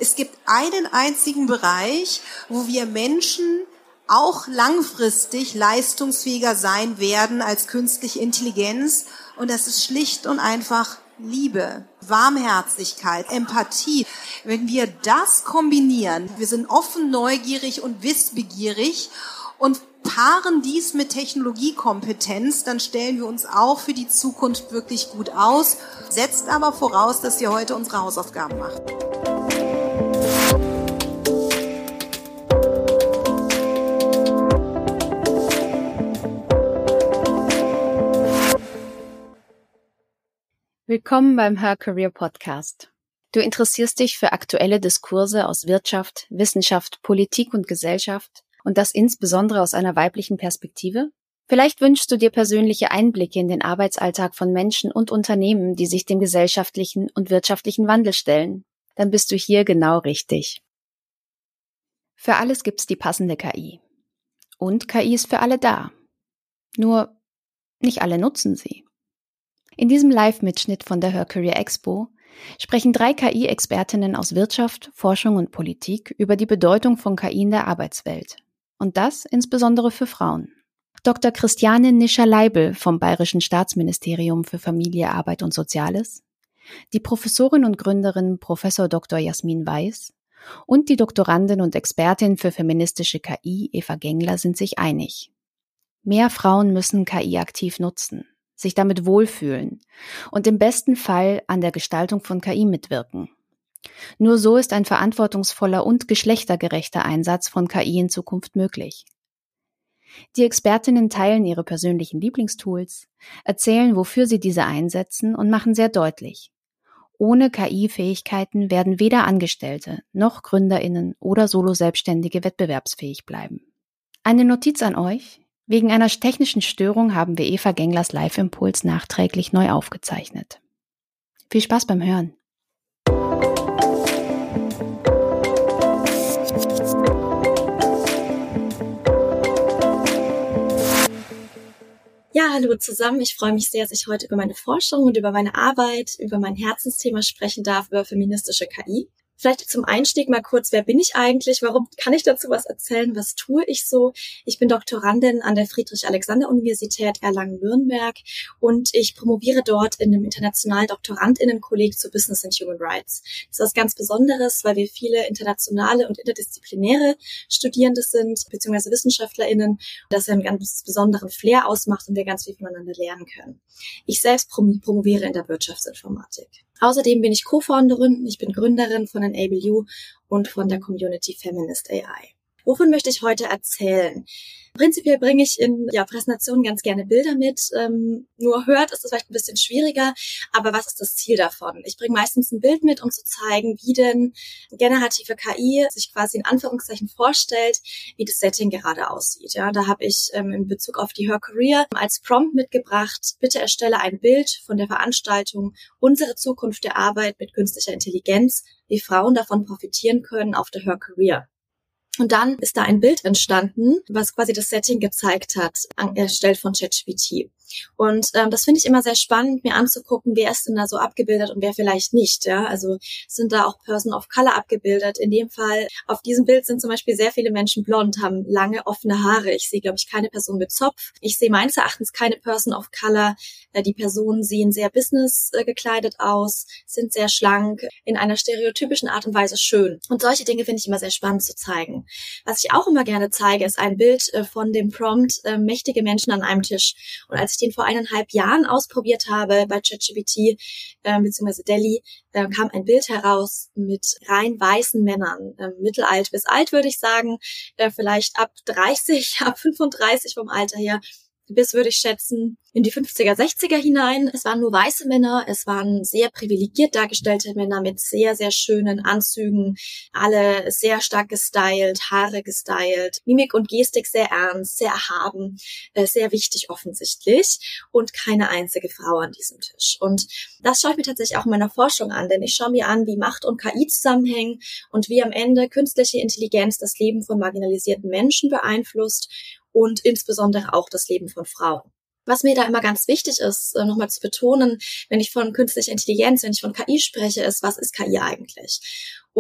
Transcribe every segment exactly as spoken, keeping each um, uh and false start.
Es gibt einen einzigen Bereich, wo wir Menschen auch langfristig leistungsfähiger sein werden als künstliche Intelligenz. Und das ist schlicht und einfach Liebe, Warmherzigkeit, Empathie. Wenn wir das kombinieren, wir sind offen, neugierig und wissbegierig und paaren dies mit Technologiekompetenz, dann stellen wir uns auch für die Zukunft wirklich gut aus, setzt aber voraus, dass ihr heute unsere Hausaufgaben macht. Willkommen beim Her Career Podcast. Du interessierst dich für aktuelle Diskurse aus Wirtschaft, Wissenschaft, Politik und Gesellschaft und das insbesondere aus einer weiblichen Perspektive? Vielleicht wünschst du dir persönliche Einblicke in den Arbeitsalltag von Menschen und Unternehmen, die sich dem gesellschaftlichen und wirtschaftlichen Wandel stellen. Dann bist du hier genau richtig. Für alles gibt's die passende K I. Und K I ist für alle da. Nur nicht alle nutzen sie. In diesem Live-Mitschnitt von der Her Career Expo sprechen drei K I-Expertinnen aus Wirtschaft, Forschung und Politik über die Bedeutung von K I in der Arbeitswelt. Und das insbesondere für Frauen. Doktor Christiane Nischer-Leibel vom Bayerischen Staatsministerium für Familie, Arbeit und Soziales, die Professorin und Gründerin Professor Doktor Jasmin Weiß und die Doktorandin und Expertin für feministische K I Eva Gengler sind sich einig. Mehr Frauen müssen K I aktiv nutzen, sich damit wohlfühlen und im besten Fall an der Gestaltung von K I mitwirken. Nur so ist ein verantwortungsvoller und geschlechtergerechter Einsatz von K I in Zukunft möglich. Die Expertinnen teilen ihre persönlichen Lieblingstools, erzählen, wofür sie diese einsetzen und machen sehr deutlich: Ohne K I-Fähigkeiten werden weder Angestellte noch GründerInnen oder Solo-Selbstständige wettbewerbsfähig bleiben. Eine Notiz an euch: Wegen einer technischen Störung haben wir Eva Genglers Live-Impuls nachträglich neu aufgezeichnet. Viel Spaß beim Hören! Ja, hallo zusammen. Ich freue mich sehr, dass ich heute über meine Forschung und über meine Arbeit, über mein Herzensthema sprechen darf, über feministische K I. Vielleicht zum Einstieg mal kurz, wer bin ich eigentlich? Warum kann ich dazu was erzählen? Was tue ich so? Ich bin Doktorandin an der Friedrich-Alexander-Universität Erlangen-Nürnberg und ich promoviere dort in einem internationalen DoktorandInnenkolleg zu Business and Human Rights. Das ist was ganz Besonderes, weil wir viele internationale und interdisziplinäre Studierende sind, beziehungsweise WissenschaftlerInnen, das einen ganz besonderen Flair ausmacht und wir ganz viel voneinander lernen können. Ich selbst prom- promoviere in der Wirtschaftsinformatik. Außerdem bin ich Co-Founderin, ich bin Gründerin von Enable You und von der Community Feminist A I. Wovon möchte ich heute erzählen? Prinzipiell bringe ich in ja, Präsentationen ganz gerne Bilder mit. Ähm, nur hört ist es vielleicht ein bisschen schwieriger, aber was ist das Ziel davon? Ich bringe meistens ein Bild mit, um zu zeigen, wie denn generative K I sich quasi in Anführungszeichen vorstellt, wie das Setting gerade aussieht. Ja, da habe ich ähm, in Bezug auf die Her Career als Prompt mitgebracht: Bitte erstelle ein Bild von der Veranstaltung Unsere Zukunft der Arbeit mit künstlicher Intelligenz, wie Frauen davon profitieren können auf der Her Career. Und dann ist da ein Bild entstanden, was quasi das Setting gezeigt hat, erstellt von ChatGPT. Und ähm, das finde ich immer sehr spannend, mir anzugucken, wer ist denn da so abgebildet und wer vielleicht nicht. Ja, also sind da auch Person of Color abgebildet. In dem Fall, auf diesem Bild sind zum Beispiel sehr viele Menschen blond, haben lange offene Haare. Ich sehe, glaube ich, keine Person mit Zopf. Ich sehe meines Erachtens keine Person of Color. Äh, die Personen sehen sehr business äh, gekleidet aus, sind sehr schlank, in einer stereotypischen Art und Weise schön. Und solche Dinge finde ich immer sehr spannend zu zeigen. Was ich auch immer gerne zeige, ist ein Bild äh, von dem Prompt äh, mächtige Menschen an einem Tisch. Und als ich den vor eineinhalb Jahren ausprobiert habe bei ChatGPT äh, bzw. Delhi, äh, kam ein Bild heraus mit rein weißen Männern, äh, mittelalt bis alt würde ich sagen, äh, vielleicht ab dreißig, ab fünfunddreißig vom Alter her, bis, würde ich schätzen, in die fünfziger, sechziger hinein. Es waren nur weiße Männer, es waren sehr privilegiert dargestellte Männer mit sehr, sehr schönen Anzügen, alle sehr stark gestylt, Haare gestylt, Mimik und Gestik sehr ernst, sehr erhaben, äh, sehr wichtig offensichtlich und keine einzige Frau an diesem Tisch. Und das schaue ich mir tatsächlich auch in meiner Forschung an, denn ich schaue mir an, wie Macht und K I zusammenhängen und wie am Ende künstliche Intelligenz das Leben von marginalisierten Menschen beeinflusst und insbesondere auch das Leben von Frauen. Was mir da immer ganz wichtig ist, nochmal zu betonen, wenn ich von künstlicher Intelligenz, wenn ich von K I spreche, ist, was ist K I eigentlich? Und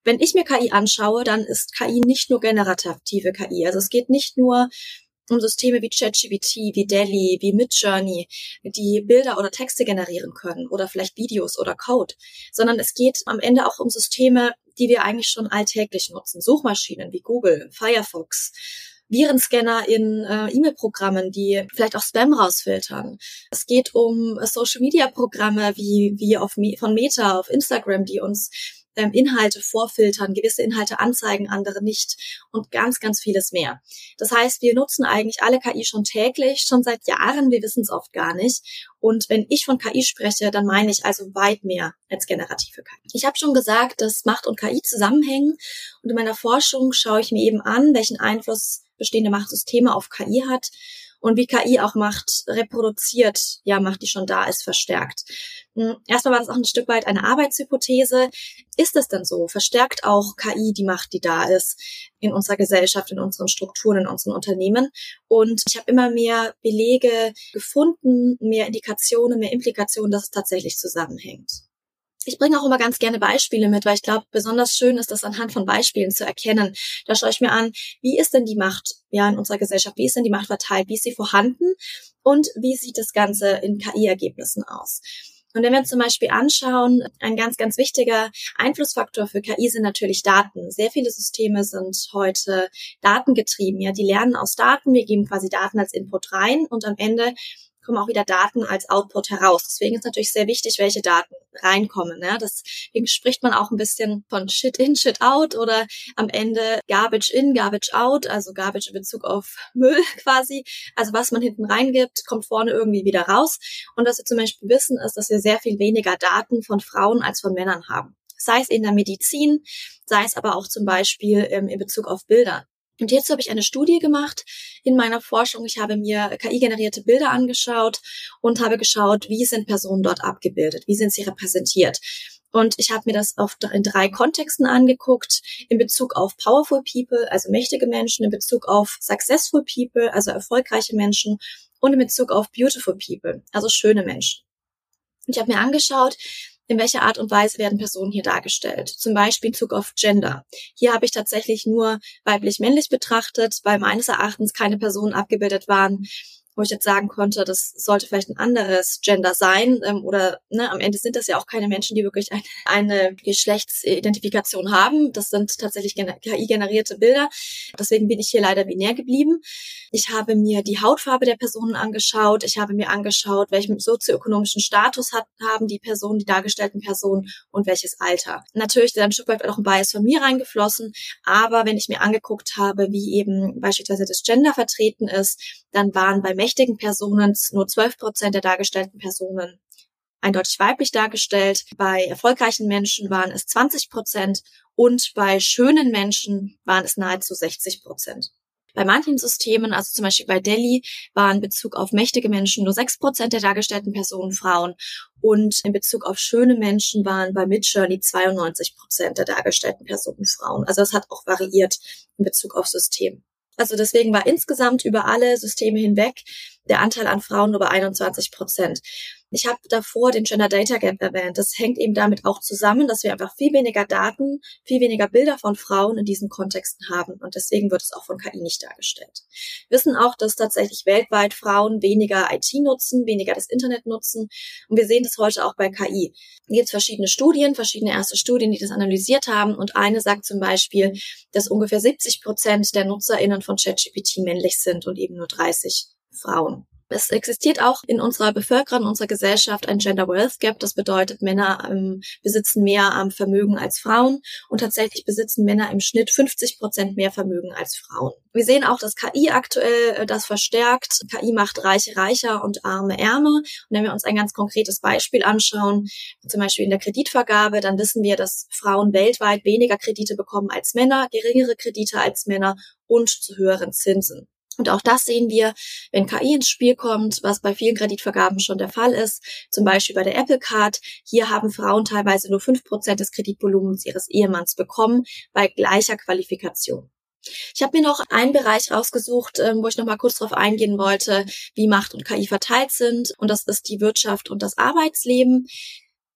Wenn ich mir K I anschaue, dann ist K I nicht nur generative K I. Also es geht nicht nur um Systeme wie ChatGPT, wie DALL-E, wie Midjourney, die Bilder oder Texte generieren können oder vielleicht Videos oder Code, sondern es geht am Ende auch um Systeme, die wir eigentlich schon alltäglich nutzen. Suchmaschinen wie Google, Firefox, Virenscanner in äh, E-Mail-Programmen, die vielleicht auch Spam rausfiltern. Es geht um äh, Social-Media-Programme wie, wie auf Me- von Meta auf Instagram, die uns ähm, Inhalte vorfiltern, gewisse Inhalte anzeigen, andere nicht und ganz, ganz vieles mehr. Das heißt, wir nutzen eigentlich alle K I schon täglich, schon seit Jahren, wir wissen es oft gar nicht. Und wenn ich von K I spreche, dann meine ich also weit mehr als generative K I. Ich habe schon gesagt, dass Macht und K I zusammenhängen und in meiner Forschung schaue ich mir eben an, welchen Einfluss bestehende Machtsysteme auf K I hat und wie K I auch Macht reproduziert, ja, Macht, die schon da ist, verstärkt. Erstmal war das auch ein Stück weit eine Arbeitshypothese. Ist es denn so? Verstärkt auch K I die Macht, die da ist in unserer Gesellschaft, in unseren Strukturen, in unseren Unternehmen? Und ich habe immer mehr Belege gefunden, mehr Indikationen, mehr Implikationen, dass es tatsächlich zusammenhängt. Ich bringe auch immer ganz gerne Beispiele mit, weil ich glaube, besonders schön ist das anhand von Beispielen zu erkennen. Da schaue ich mir an, wie ist denn die Macht ja in unserer Gesellschaft, wie ist denn die Macht verteilt, wie ist sie vorhanden und wie sieht das Ganze in K I-Ergebnissen aus. Und wenn wir uns zum Beispiel anschauen, ein ganz, ganz wichtiger Einflussfaktor für K I sind natürlich Daten. Sehr viele Systeme sind heute datengetrieben. Ja, die lernen aus Daten, wir geben quasi Daten als Input rein und am Ende kommen auch wieder Daten als Output heraus. Deswegen ist natürlich sehr wichtig, welche Daten reinkommen. Ne? Deswegen spricht man auch ein bisschen von Shit in, Shit out oder am Ende Garbage in, Garbage out, also Garbage in Bezug auf Müll quasi. Also was man hinten reingibt, kommt vorne irgendwie wieder raus. Und was wir zum Beispiel wissen, ist, dass wir sehr viel weniger Daten von Frauen als von Männern haben. Sei es in der Medizin, sei es aber auch zum Beispiel ähm, in Bezug auf Bilder. Und hierzu habe ich eine Studie gemacht in meiner Forschung. Ich habe mir K I-generierte Bilder angeschaut und habe geschaut, wie sind Personen dort abgebildet, wie sind sie repräsentiert. Und ich habe mir das auf, in drei Kontexten angeguckt, in Bezug auf powerful people, also mächtige Menschen, in Bezug auf successful people, also erfolgreiche Menschen und in Bezug auf beautiful people, also schöne Menschen. Und ich habe mir angeschaut, in welcher Art und Weise werden Personen hier dargestellt. Zum Beispiel in Bezug auf Gender. Hier habe ich tatsächlich nur weiblich-männlich betrachtet, weil meines Erachtens keine Personen abgebildet waren, wo ich jetzt sagen konnte, das sollte vielleicht ein anderes Gender sein ähm, oder ne, am Ende sind das ja auch keine Menschen, die wirklich eine, eine Geschlechtsidentifikation haben. Das sind tatsächlich K I-generierte Bilder. Deswegen bin ich hier leider binär geblieben. Ich habe mir die Hautfarbe der Personen angeschaut. Ich habe mir angeschaut, welchen sozioökonomischen Status hat, haben die Personen, die dargestellten Personen und welches Alter. Natürlich ist da ein Stück weit auch ein Bias von mir reingeflossen, aber wenn ich mir angeguckt habe, wie eben beispielsweise das Gender vertreten ist, dann waren bei mächtigen Personen nur zwölf Prozent der dargestellten Personen eindeutig weiblich dargestellt. Bei erfolgreichen Menschen waren es zwanzig Prozent und bei schönen Menschen waren es nahezu sechzig Prozent. Bei manchen Systemen, also zum Beispiel bei DALL-E, waren in Bezug auf mächtige Menschen nur sechs Prozent der dargestellten Personen Frauen und in Bezug auf schöne Menschen waren bei Midjourney zweiundneunzig Prozent der dargestellten Personen Frauen. Also es hat auch variiert in Bezug auf System. Also deswegen war insgesamt über alle Systeme hinweg der Anteil an Frauen nur bei einundzwanzig Prozent. Ich habe davor den Gender Data Gap erwähnt. Das hängt eben damit auch zusammen, dass wir einfach viel weniger Daten, viel weniger Bilder von Frauen in diesen Kontexten haben. Und deswegen wird es auch von K I nicht dargestellt. Wir wissen auch, dass tatsächlich weltweit Frauen weniger I T nutzen, weniger das Internet nutzen. Und wir sehen das heute auch bei K I. Hier gibt es verschiedene Studien, verschiedene erste Studien, die das analysiert haben. Und eine sagt zum Beispiel, dass ungefähr siebzig Prozent der NutzerInnen von ChatGPT männlich sind und eben nur dreißig Frauen. Es existiert auch in unserer Bevölkerung, in unserer Gesellschaft ein Gender Wealth Gap. Das bedeutet, Männer ähm, besitzen mehr am Vermögen als Frauen und tatsächlich besitzen Männer im Schnitt fünfzig Prozent mehr Vermögen als Frauen. Wir sehen auch, dass K I aktuell äh, das verstärkt. K I macht Reiche reicher und Arme ärmer. Und wenn wir uns ein ganz konkretes Beispiel anschauen, zum Beispiel in der Kreditvergabe, dann wissen wir, dass Frauen weltweit weniger Kredite bekommen als Männer, geringere Kredite als Männer und zu höheren Zinsen. Und auch das sehen wir, wenn K I ins Spiel kommt, was bei vielen Kreditvergaben schon der Fall ist, zum Beispiel bei der Apple Card. Hier haben Frauen teilweise nur fünf Prozent des Kreditvolumens ihres Ehemanns bekommen, bei gleicher Qualifikation. Ich habe mir noch einen Bereich rausgesucht, wo ich noch mal kurz darauf eingehen wollte, wie Macht und K I verteilt sind. Und das ist die Wirtschaft und das Arbeitsleben.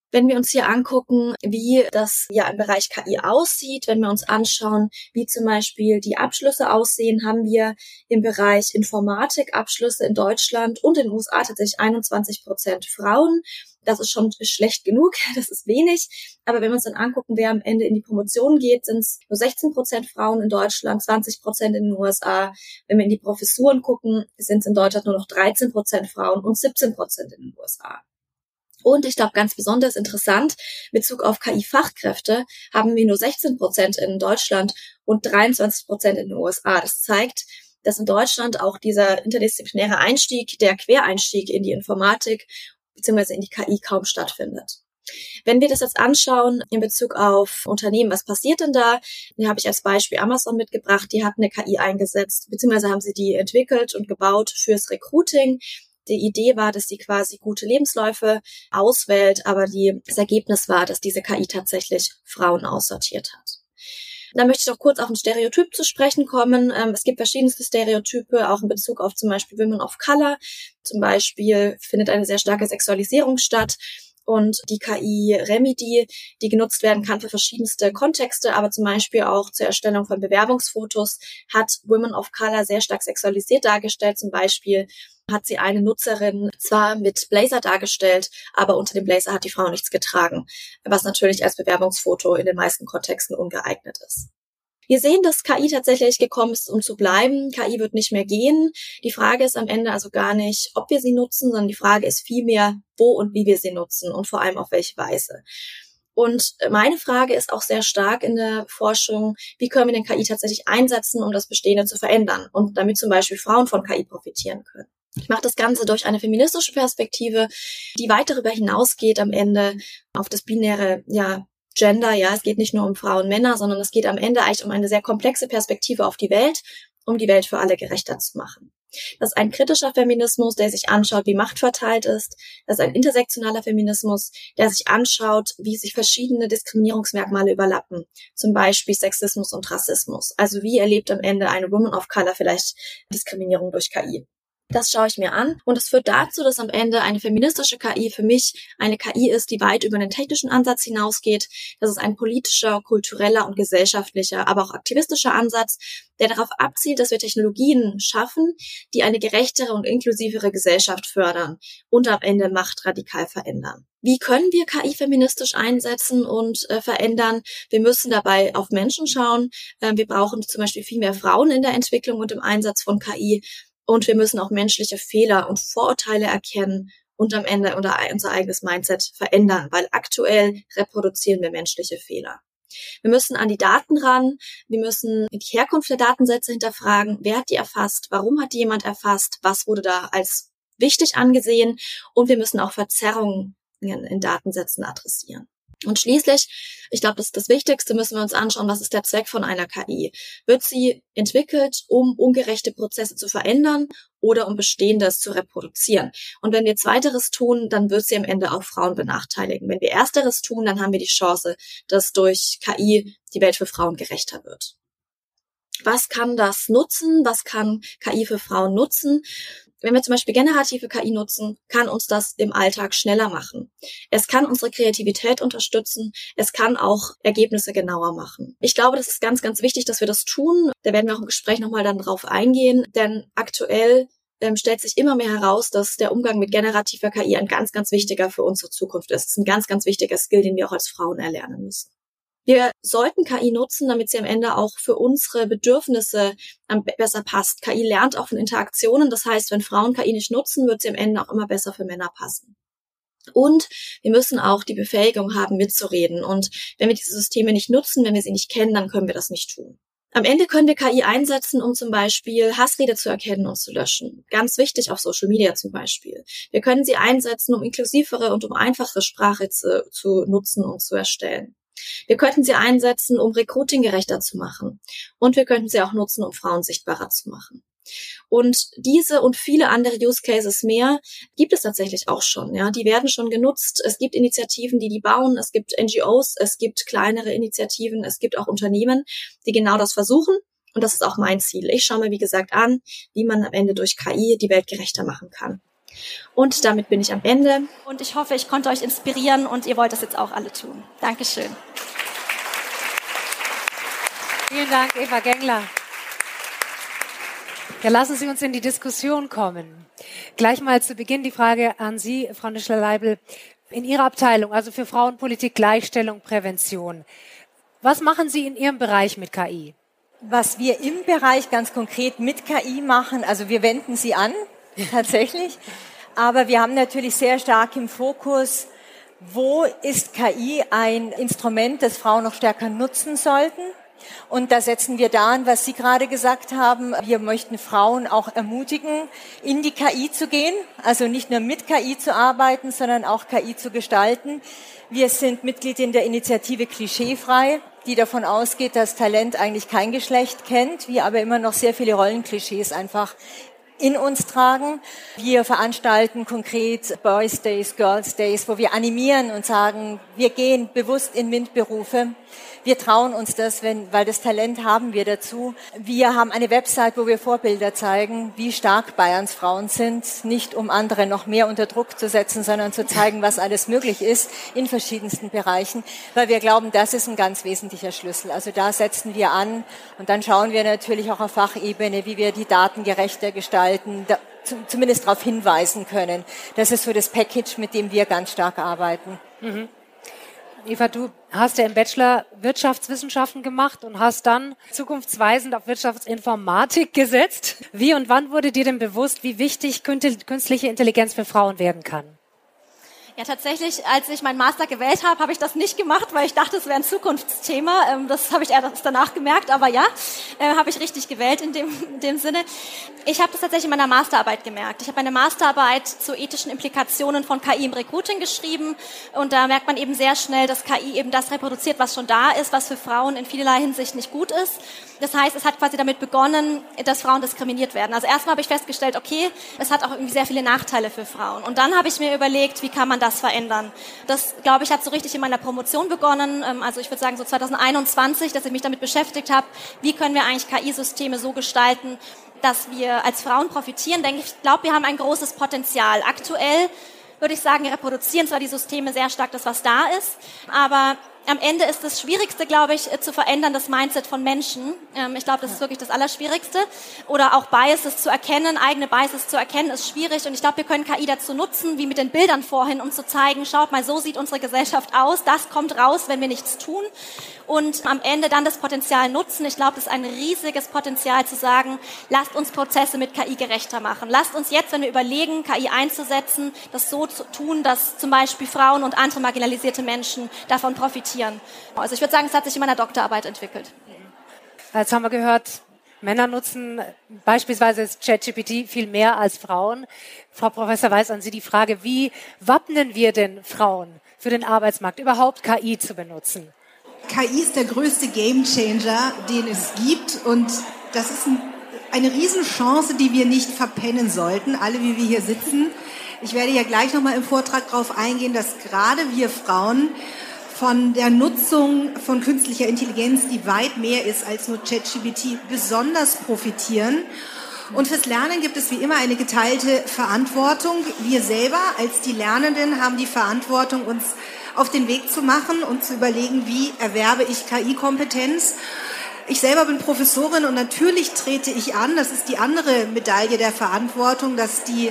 Wenn wir uns hier angucken, wie das ja im Bereich K I aussieht, wenn wir uns anschauen, wie zum Beispiel die Abschlüsse aussehen, haben wir im Bereich Informatik Abschlüsse in Deutschland und in den U S A tatsächlich einundzwanzig Prozent Frauen. Das ist schon schlecht genug, das ist wenig. Aber wenn wir uns dann angucken, wer am Ende in die Promotion geht, sind es nur sechzehn Prozent Frauen in Deutschland, zwanzig Prozent in den U S A. Wenn wir in die Professuren gucken, sind es in Deutschland nur noch dreizehn Prozent Frauen und siebzehn Prozent in den U S A. Und ich glaube, ganz besonders interessant, in Bezug auf K I-Fachkräfte haben wir nur sechzehn Prozent in Deutschland und dreiundzwanzig Prozent in den U S A. Das zeigt, dass in Deutschland auch dieser interdisziplinäre Einstieg, der Quereinstieg in die Informatik bzw. in die K I kaum stattfindet. Wenn wir das jetzt anschauen in Bezug auf Unternehmen, was passiert denn da? Hier habe ich als Beispiel Amazon mitgebracht. Die hatten eine K I eingesetzt, beziehungsweise haben sie die entwickelt und gebaut fürs Recruiting. Die Idee war, dass sie quasi gute Lebensläufe auswählt, aber die, das Ergebnis war, dass diese K I tatsächlich Frauen aussortiert hat. Dann möchte ich noch kurz auf ein Stereotyp zu sprechen kommen. Ähm, es gibt verschiedenste Stereotype, auch in Bezug auf zum Beispiel Women of Color. Zum Beispiel findet eine sehr starke Sexualisierung statt. Und die K I Remedy, die genutzt werden kann für verschiedenste Kontexte, aber zum Beispiel auch zur Erstellung von Bewerbungsfotos, hat Women of Color sehr stark sexualisiert dargestellt. Zum Beispiel hat sie eine Nutzerin zwar mit Blazer dargestellt, aber unter dem Blazer hat die Frau nichts getragen, was natürlich als Bewerbungsfoto in den meisten Kontexten ungeeignet ist. Wir sehen, dass K I tatsächlich gekommen ist, um zu bleiben. K I wird nicht mehr gehen. Die Frage ist am Ende also gar nicht, ob wir sie nutzen, sondern die Frage ist vielmehr, wo und wie wir sie nutzen und vor allem auf welche Weise. Und meine Frage ist auch sehr stark in der Forschung, wie können wir den K I tatsächlich einsetzen, um das Bestehende zu verändern und damit zum Beispiel Frauen von K I profitieren können. Ich mache das Ganze durch eine feministische Perspektive, die weit darüber hinausgeht am Ende auf das binäre, ja, Gender. Ja, es geht nicht nur um Frauen und Männer, sondern es geht am Ende eigentlich um eine sehr komplexe Perspektive auf die Welt, um die Welt für alle gerechter zu machen. Das ist ein kritischer Feminismus, der sich anschaut, wie Macht verteilt ist. Das ist ein intersektionaler Feminismus, der sich anschaut, wie sich verschiedene Diskriminierungsmerkmale überlappen. Zum Beispiel Sexismus und Rassismus. Also wie erlebt am Ende eine Woman of Color vielleicht Diskriminierung durch K I? Das schaue ich mir an und es führt dazu, dass am Ende eine feministische K I für mich eine K I ist, die weit über den technischen Ansatz hinausgeht. Das ist ein politischer, kultureller und gesellschaftlicher, aber auch aktivistischer Ansatz, der darauf abzielt, dass wir Technologien schaffen, die eine gerechtere und inklusivere Gesellschaft fördern und am Ende Macht radikal verändern. Wie können wir K I feministisch einsetzen und äh, verändern? Wir müssen dabei auf Menschen schauen. Äh, wir brauchen zum Beispiel viel mehr Frauen in der Entwicklung und im Einsatz von K I. Und wir müssen auch menschliche Fehler und Vorurteile erkennen und am Ende unser eigenes Mindset verändern, weil aktuell reproduzieren wir menschliche Fehler. Wir müssen an die Daten ran, wir müssen die Herkunft der Datensätze hinterfragen, wer hat die erfasst, warum hat die jemand erfasst, was wurde da als wichtig angesehen und wir müssen auch Verzerrungen in Datensätzen adressieren. Und schließlich, ich glaube, das ist das Wichtigste, müssen wir uns anschauen, was ist der Zweck von einer K I? Wird sie entwickelt, um ungerechte Prozesse zu verändern oder um Bestehendes zu reproduzieren? Und wenn wir Zweiteres tun, dann wird sie am Ende auch Frauen benachteiligen. Wenn wir Ersteres tun, dann haben wir die Chance, dass durch K I die Welt für Frauen gerechter wird. Was kann das nutzen? Was kann K I für Frauen nutzen? Wenn wir zum Beispiel generative K I nutzen, kann uns das im Alltag schneller machen. Es kann unsere Kreativität unterstützen. Es kann auch Ergebnisse genauer machen. Ich glaube, das ist ganz, ganz wichtig, dass wir das tun. Da werden wir auch im Gespräch nochmal dann drauf eingehen, denn aktuell ähm, stellt sich immer mehr heraus, dass der Umgang mit generativer K I ein ganz, ganz wichtiger für unsere Zukunft ist. Es ist ein ganz, ganz wichtiger Skill, den wir auch als Frauen erlernen müssen. Wir sollten K I nutzen, damit sie am Ende auch für unsere Bedürfnisse besser passt. K I lernt auch von Interaktionen. Das heißt, wenn Frauen K I nicht nutzen, wird sie am Ende auch immer besser für Männer passen. Und wir müssen auch die Befähigung haben, mitzureden. Und wenn wir diese Systeme nicht nutzen, wenn wir sie nicht kennen, dann können wir das nicht tun. Am Ende können wir K I einsetzen, um zum Beispiel Hassrede zu erkennen und zu löschen. Ganz wichtig auf Social Media zum Beispiel. Wir können sie einsetzen, um inklusivere und um einfachere Sprache zu, zu nutzen und zu erstellen. Wir könnten sie einsetzen, um Recruiting gerechter zu machen. Und wir könnten sie auch nutzen, um Frauen sichtbarer zu machen. Und diese und viele andere Use Cases mehr gibt es tatsächlich auch schon. Ja, die werden schon genutzt. Es gibt Initiativen, die die bauen. Es gibt N G Os, es gibt kleinere Initiativen, es gibt auch Unternehmen, die genau das versuchen. Und das ist auch mein Ziel. Ich schaue mir, wie gesagt, an, wie man am Ende durch K I die Welt gerechter machen kann. Und damit bin ich am Ende. Und ich hoffe, ich konnte euch inspirieren und ihr wollt das jetzt auch alle tun. Dankeschön. Vielen Dank, Eva Gengler. Ja, lassen Sie uns in die Diskussion kommen. Gleich mal zu Beginn die Frage an Sie, Frau Nischler-Leibel. In Ihrer Abteilung, also für Frauenpolitik, Gleichstellung, Prävention. Was machen Sie in Ihrem Bereich mit K I? Was wir im Bereich ganz konkret mit K I machen, also wir wenden sie an, tatsächlich. Aber wir haben natürlich sehr stark im Fokus, wo ist K I ein Instrument, das Frauen noch stärker nutzen sollten. Und da setzen wir da an, was Sie gerade gesagt haben. Wir möchten Frauen auch ermutigen, in die K I zu gehen. Also nicht nur mit K I zu arbeiten, sondern auch K I zu gestalten. Wir sind Mitglied in der Initiative Klischeefrei, die davon ausgeht, dass Talent eigentlich kein Geschlecht kennt, wir aber immer noch sehr viele Rollenklischees einfach in uns tragen. Wir veranstalten konkret Boys Days, Girls Days, wo wir animieren und sagen, wir gehen bewusst in MINT-Berufe. Wir trauen uns das, wenn, weil das Talent haben wir dazu. Wir haben eine Website, wo wir Vorbilder zeigen, wie stark Bayerns Frauen sind. Nicht um andere noch mehr unter Druck zu setzen, sondern zu zeigen, was alles möglich ist in verschiedensten Bereichen. Weil wir glauben, das ist ein ganz wesentlicher Schlüssel. Also da setzen wir an und dann schauen wir natürlich auch auf Fachebene, wie wir die Daten gerechter gestalten, da, zumindest darauf hinweisen können. Das ist so das Package, mit dem wir ganz stark arbeiten. Mhm. Eva, du hast ja im Bachelor Wirtschaftswissenschaften gemacht und hast dann zukunftsweisend auf Wirtschaftsinformatik gesetzt. Wie und wann wurde dir denn bewusst, wie wichtig künstliche Intelligenz für Frauen werden kann? Ja, tatsächlich, als ich meinen Master gewählt habe, habe ich das nicht gemacht, weil ich dachte, es wäre ein Zukunftsthema. Das habe ich erst danach gemerkt, aber ja, habe ich richtig gewählt in dem, in dem Sinne. Ich habe das tatsächlich in meiner Masterarbeit gemerkt. Ich habe eine Masterarbeit zu ethischen Implikationen von K I im Recruiting geschrieben und da merkt man eben sehr schnell, dass K I eben das reproduziert, was schon da ist, was für Frauen in vielerlei Hinsicht nicht gut ist. Das heißt, es hat quasi damit begonnen, dass Frauen diskriminiert werden. Also erstmal habe ich festgestellt, okay, es hat auch irgendwie sehr viele Nachteile für Frauen. Und dann habe ich mir überlegt, wie kann man das verändern? Das, glaube ich, hat so richtig in meiner Promotion begonnen. Also ich würde sagen so zwanzig einundzwanzig, dass ich mich damit beschäftigt habe, wie können wir eigentlich K I-Systeme so gestalten, dass wir als Frauen profitieren. Denke ich, glaube, wir haben ein großes Potenzial. Aktuell würde ich sagen, reproduzieren zwar die Systeme sehr stark das, was da ist, aber am Ende ist das Schwierigste, glaube ich, zu verändern, das Mindset von Menschen. Ich glaube, das ist wirklich das Allerschwierigste. Oder auch Biases zu erkennen, eigene Biases zu erkennen, ist schwierig. Und ich glaube, wir können K I dazu nutzen, wie mit den Bildern vorhin, um zu zeigen, schaut mal, so sieht unsere Gesellschaft aus. Das kommt raus, wenn wir nichts tun. Und am Ende dann das Potenzial nutzen. Ich glaube, das ist ein riesiges Potenzial zu sagen, lasst uns Prozesse mit K I gerechter machen. Lasst uns jetzt, wenn wir überlegen, K I einzusetzen, das so zu tun, dass zum Beispiel Frauen und andere marginalisierte Menschen davon profitieren. Also ich würde sagen, es hat sich in meiner Doktorarbeit entwickelt. Jetzt haben wir gehört, Männer nutzen beispielsweise ChatGPT viel mehr als Frauen. Frau Professor Weiß, an Sie die Frage, wie wappnen wir denn Frauen für den Arbeitsmarkt, überhaupt K I zu benutzen? K I ist der größte Gamechanger, den es gibt und das ist ein, eine Riesenchance, die wir nicht verpennen sollten, alle wie wir hier sitzen. Ich werde ja gleich nochmal im Vortrag darauf eingehen, dass gerade wir Frauen von der Nutzung von künstlicher Intelligenz, die weit mehr ist als nur ChatGPT, besonders profitieren. Und fürs Lernen gibt es wie immer eine geteilte Verantwortung. Wir selber als die Lernenden haben die Verantwortung, uns auf den Weg zu machen und zu überlegen, wie erwerbe ich K I-Kompetenz. Ich selber bin Professorin und natürlich trete ich an, das ist die andere Medaille der Verantwortung, dass die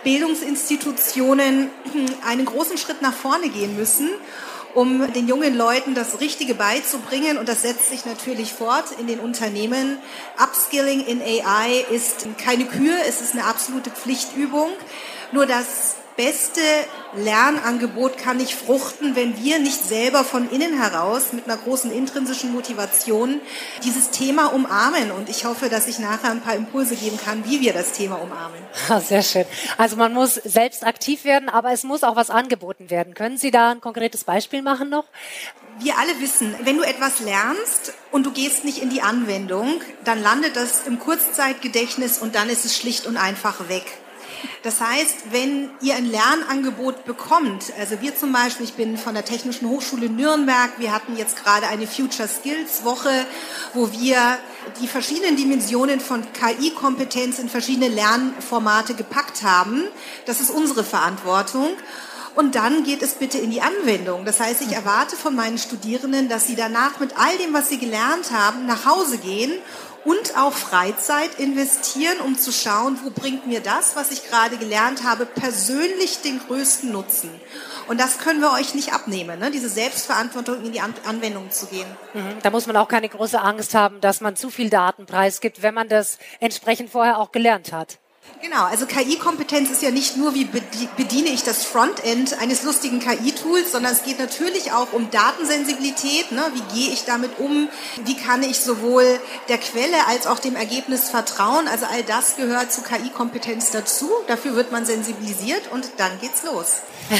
Bildungsinstitutionen einen großen Schritt nach vorne gehen müssen, um den jungen Leuten das Richtige beizubringen. Und das setzt sich natürlich fort in den Unternehmen. Upskilling in A I ist keine Kür, es ist eine absolute Pflichtübung. Nur das beste Lernangebot kann nicht fruchten, wenn wir nicht selber von innen heraus mit einer großen intrinsischen Motivation dieses Thema umarmen. Und ich hoffe, dass ich nachher ein paar Impulse geben kann, wie wir das Thema umarmen. Sehr schön. Also man muss selbst aktiv werden, aber es muss auch was angeboten werden. Können Sie da ein konkretes Beispiel machen noch? Wir alle wissen, wenn du etwas lernst und du gehst nicht in die Anwendung, dann landet das im Kurzzeitgedächtnis und dann ist es schlicht und einfach weg. Das heißt, wenn ihr ein Lernangebot bekommt, also wir zum Beispiel, ich bin von der Technischen Hochschule Nürnberg, wir hatten jetzt gerade eine Future Skills Woche, wo wir die verschiedenen Dimensionen von K I-Kompetenz in verschiedene Lernformate gepackt haben. Das ist unsere Verantwortung. Und dann geht es bitte in die Anwendung. Das heißt, ich erwarte von meinen Studierenden, dass sie danach mit all dem, was sie gelernt haben, nach Hause gehen und auch Freizeit investieren, um zu schauen, wo bringt mir das, was ich gerade gelernt habe, persönlich den größten Nutzen. Und das können wir euch nicht abnehmen, ne? Diese Selbstverantwortung in die An- Anwendung zu gehen. Mhm. Da muss man auch keine große Angst haben, dass man zu viel Daten preisgibt, wenn man das entsprechend vorher auch gelernt hat. Genau, also K I-Kompetenz ist ja nicht nur, wie bediene ich das Frontend eines lustigen K I-Tools, sondern es geht natürlich auch um Datensensibilität. Ne? Wie gehe ich damit um? Wie kann ich sowohl der Quelle als auch dem Ergebnis vertrauen? Also all das gehört zu K I-Kompetenz dazu. Dafür wird man sensibilisiert und dann geht's los.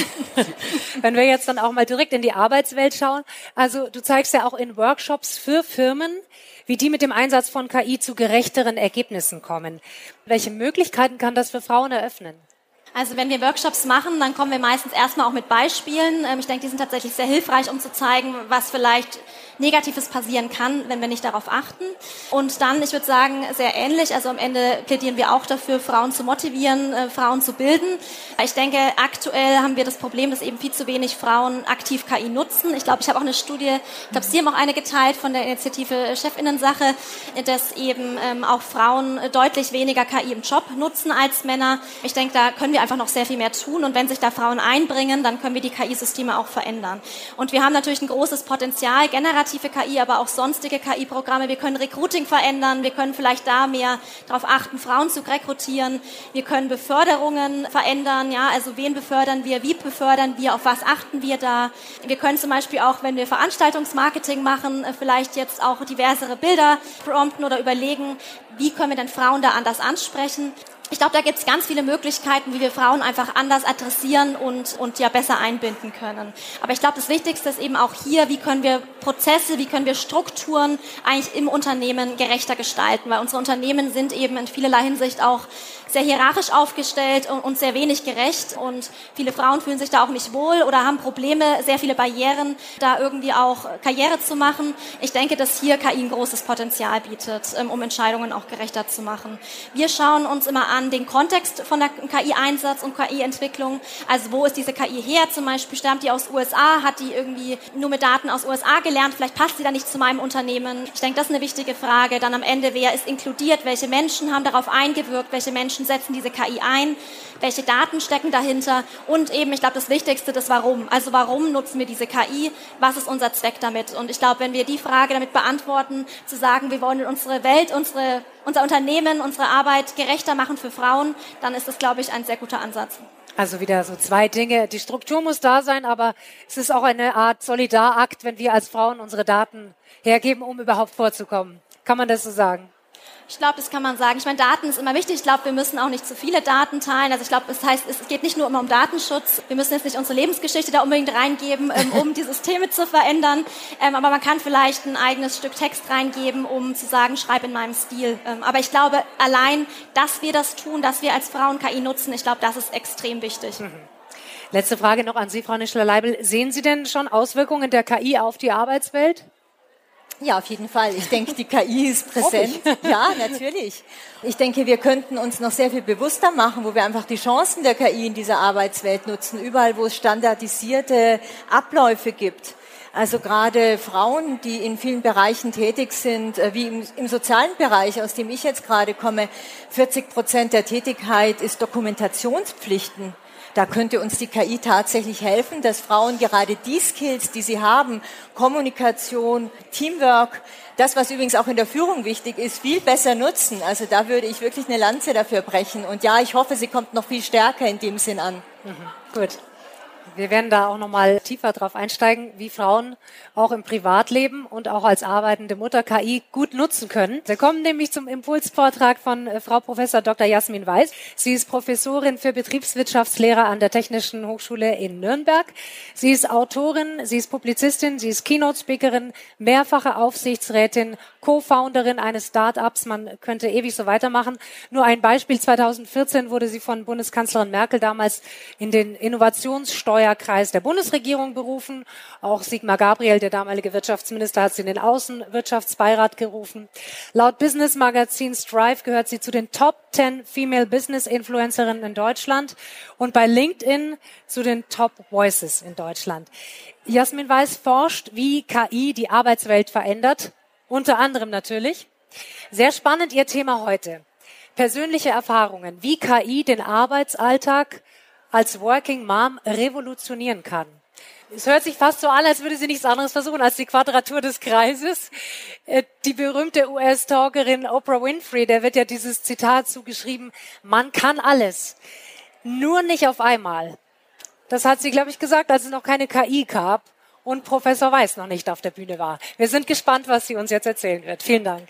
Wenn wir jetzt dann auch mal direkt in die Arbeitswelt schauen, also du zeigst ja auch in Workshops für Firmen, wie die mit dem Einsatz von K I zu gerechteren Ergebnissen kommen. Welche Möglichkeiten kann das für Frauen eröffnen? Also wenn wir Workshops machen, dann kommen wir meistens erstmal auch mit Beispielen. Ich denke, die sind tatsächlich sehr hilfreich, um zu zeigen, was vielleicht Negatives passieren kann, wenn wir nicht darauf achten. Und dann, ich würde sagen, sehr ähnlich. Also am Ende plädieren wir auch dafür, Frauen zu motivieren, äh, Frauen zu bilden. Ich denke, aktuell haben wir das Problem, dass eben viel zu wenig Frauen aktiv K I nutzen. Ich glaube, ich habe auch eine Studie, ich glaube, Sie haben auch eine geteilt von der Initiative Chefinnensache, dass eben ähm, auch Frauen deutlich weniger K I im Job nutzen als Männer. Ich denke, da können wir einfach noch sehr viel mehr tun. Und wenn sich da Frauen einbringen, dann können wir die K I-Systeme auch verändern. Und wir haben natürlich ein großes Potenzial, generative K I, aber auch sonstige K I-Programme. Wir können Recruiting verändern. Wir können vielleicht da mehr darauf achten, Frauen zu rekrutieren. Wir können Beförderungen verändern. Ja, also wen befördern wir? Wie befördern wir? Auf was achten wir da? Wir können zum Beispiel auch, wenn wir Veranstaltungsmarketing machen, vielleicht jetzt auch diversere Bilder prompten oder überlegen, wie können wir denn Frauen da anders ansprechen? Ich glaube, da gibt es ganz viele Möglichkeiten, wie wir Frauen einfach anders adressieren und, und ja besser einbinden können. Aber ich glaube, das Wichtigste ist eben auch hier, wie können wir Prozesse, wie können wir Strukturen eigentlich im Unternehmen gerechter gestalten, weil unsere Unternehmen sind eben in vielerlei Hinsicht auch sehr hierarchisch aufgestellt und, und sehr wenig gerecht und viele Frauen fühlen sich da auch nicht wohl oder haben Probleme, sehr viele Barrieren, da irgendwie auch Karriere zu machen. Ich denke, dass hier K I ein großes Potenzial bietet, um Entscheidungen auch gerechter zu machen. Wir schauen uns immer an den Kontext von der K I-Einsatz und K I-Entwicklung. Also wo ist diese K I her? Zum Beispiel stammt die aus U S A, hat die irgendwie nur mit Daten aus U S A gelernt, vielleicht passt sie da nicht zu meinem Unternehmen. Ich denke, das ist eine wichtige Frage. Dann am Ende, wer ist inkludiert? Welche Menschen haben darauf eingewirkt? Welche Menschen setzen diese K I ein? Welche Daten stecken dahinter? Und eben, ich glaube, das Wichtigste, das Warum. Also warum nutzen wir diese K I? Was ist unser Zweck damit? Und ich glaube, wenn wir die Frage damit beantworten, zu sagen, wir wollen unsere Welt, unsere, unser Unternehmen, unsere Arbeit gerechter machen für Frauen, dann ist das, glaube ich, ein sehr guter Ansatz. Also wieder so zwei Dinge. Die Struktur muss da sein, aber es ist auch eine Art Solidarakt, wenn wir als Frauen unsere Daten hergeben, um überhaupt vorzukommen. Kann man das so sagen? Ich glaube, das kann man sagen. Ich meine, Daten ist immer wichtig. Ich glaube, wir müssen auch nicht zu viele Daten teilen. Also ich glaube, das heißt, es geht nicht nur immer um Datenschutz. Wir müssen jetzt nicht unsere Lebensgeschichte da unbedingt reingeben, um die Systeme zu verändern. Aber man kann vielleicht ein eigenes Stück Text reingeben, um zu sagen, schreib in meinem Stil. Aber ich glaube, allein, dass wir das tun, dass wir als Frauen K I nutzen, ich glaube, das ist extrem wichtig. Mhm. Letzte Frage noch an Sie, Frau Nischler-Leibel. Sehen Sie denn schon Auswirkungen der K I auf die Arbeitswelt? Ja, auf jeden Fall. Ich denke, die K I ist präsent. Ja, natürlich. Ich denke, wir könnten uns noch sehr viel bewusster machen, wo wir einfach die Chancen der K I in dieser Arbeitswelt nutzen. Überall, wo es standardisierte Abläufe gibt. Also gerade Frauen, die in vielen Bereichen tätig sind, wie im, im sozialen Bereich, aus dem ich jetzt gerade komme, vierzig Prozent der Tätigkeit ist Dokumentationspflichten. Da könnte uns die K I tatsächlich helfen, dass Frauen gerade die Skills, die sie haben, Kommunikation, Teamwork, das, was übrigens auch in der Führung wichtig ist, viel besser nutzen. Also da würde ich wirklich eine Lanze dafür brechen. Und ja, ich hoffe, sie kommt noch viel stärker in dem Sinn an. Mhm. Gut. Wir werden da auch nochmal tiefer drauf einsteigen, wie Frauen auch im Privatleben und auch als arbeitende Mutter K I gut nutzen können. Wir kommen nämlich zum Impulsvortrag von Frau Professor Doktor Jasmin Weiß. Sie ist Professorin für Betriebswirtschaftslehre an der Technischen Hochschule in Nürnberg. Sie ist Autorin, sie ist Publizistin, sie ist Keynote-Speakerin, mehrfache Aufsichtsrätin, Co-Founderin eines Start-ups. Man könnte ewig so weitermachen. Nur ein Beispiel. zweitausendvierzehn wurde sie von Bundeskanzlerin Merkel damals in den Innovationssteuerkreis der Bundesregierung berufen. Auch Sigmar Gabriel, der damalige Wirtschaftsminister, hat sie in den Außenwirtschaftsbeirat gerufen. Laut Business Magazin Strive gehört sie zu den Top zehn Female Business Influencerinnen in Deutschland und bei LinkedIn zu den Top Voices in Deutschland. Jasmin Weiß forscht, wie K I die Arbeitswelt verändert. Unter anderem natürlich. Sehr spannend Ihr Thema heute. Persönliche Erfahrungen, wie K I den Arbeitsalltag als Working Mom revolutionieren kann. Es hört sich fast so an, als würde sie nichts anderes versuchen als die Quadratur des Kreises. Die berühmte U S-Talkerin Oprah Winfrey, der wird ja dieses Zitat zugeschrieben, man kann alles, nur nicht auf einmal. Das hat sie, glaube ich, gesagt, als es noch keine K I gab und Professor Weiß noch nicht auf der Bühne war. Wir sind gespannt, was sie uns jetzt erzählen wird. Vielen Dank.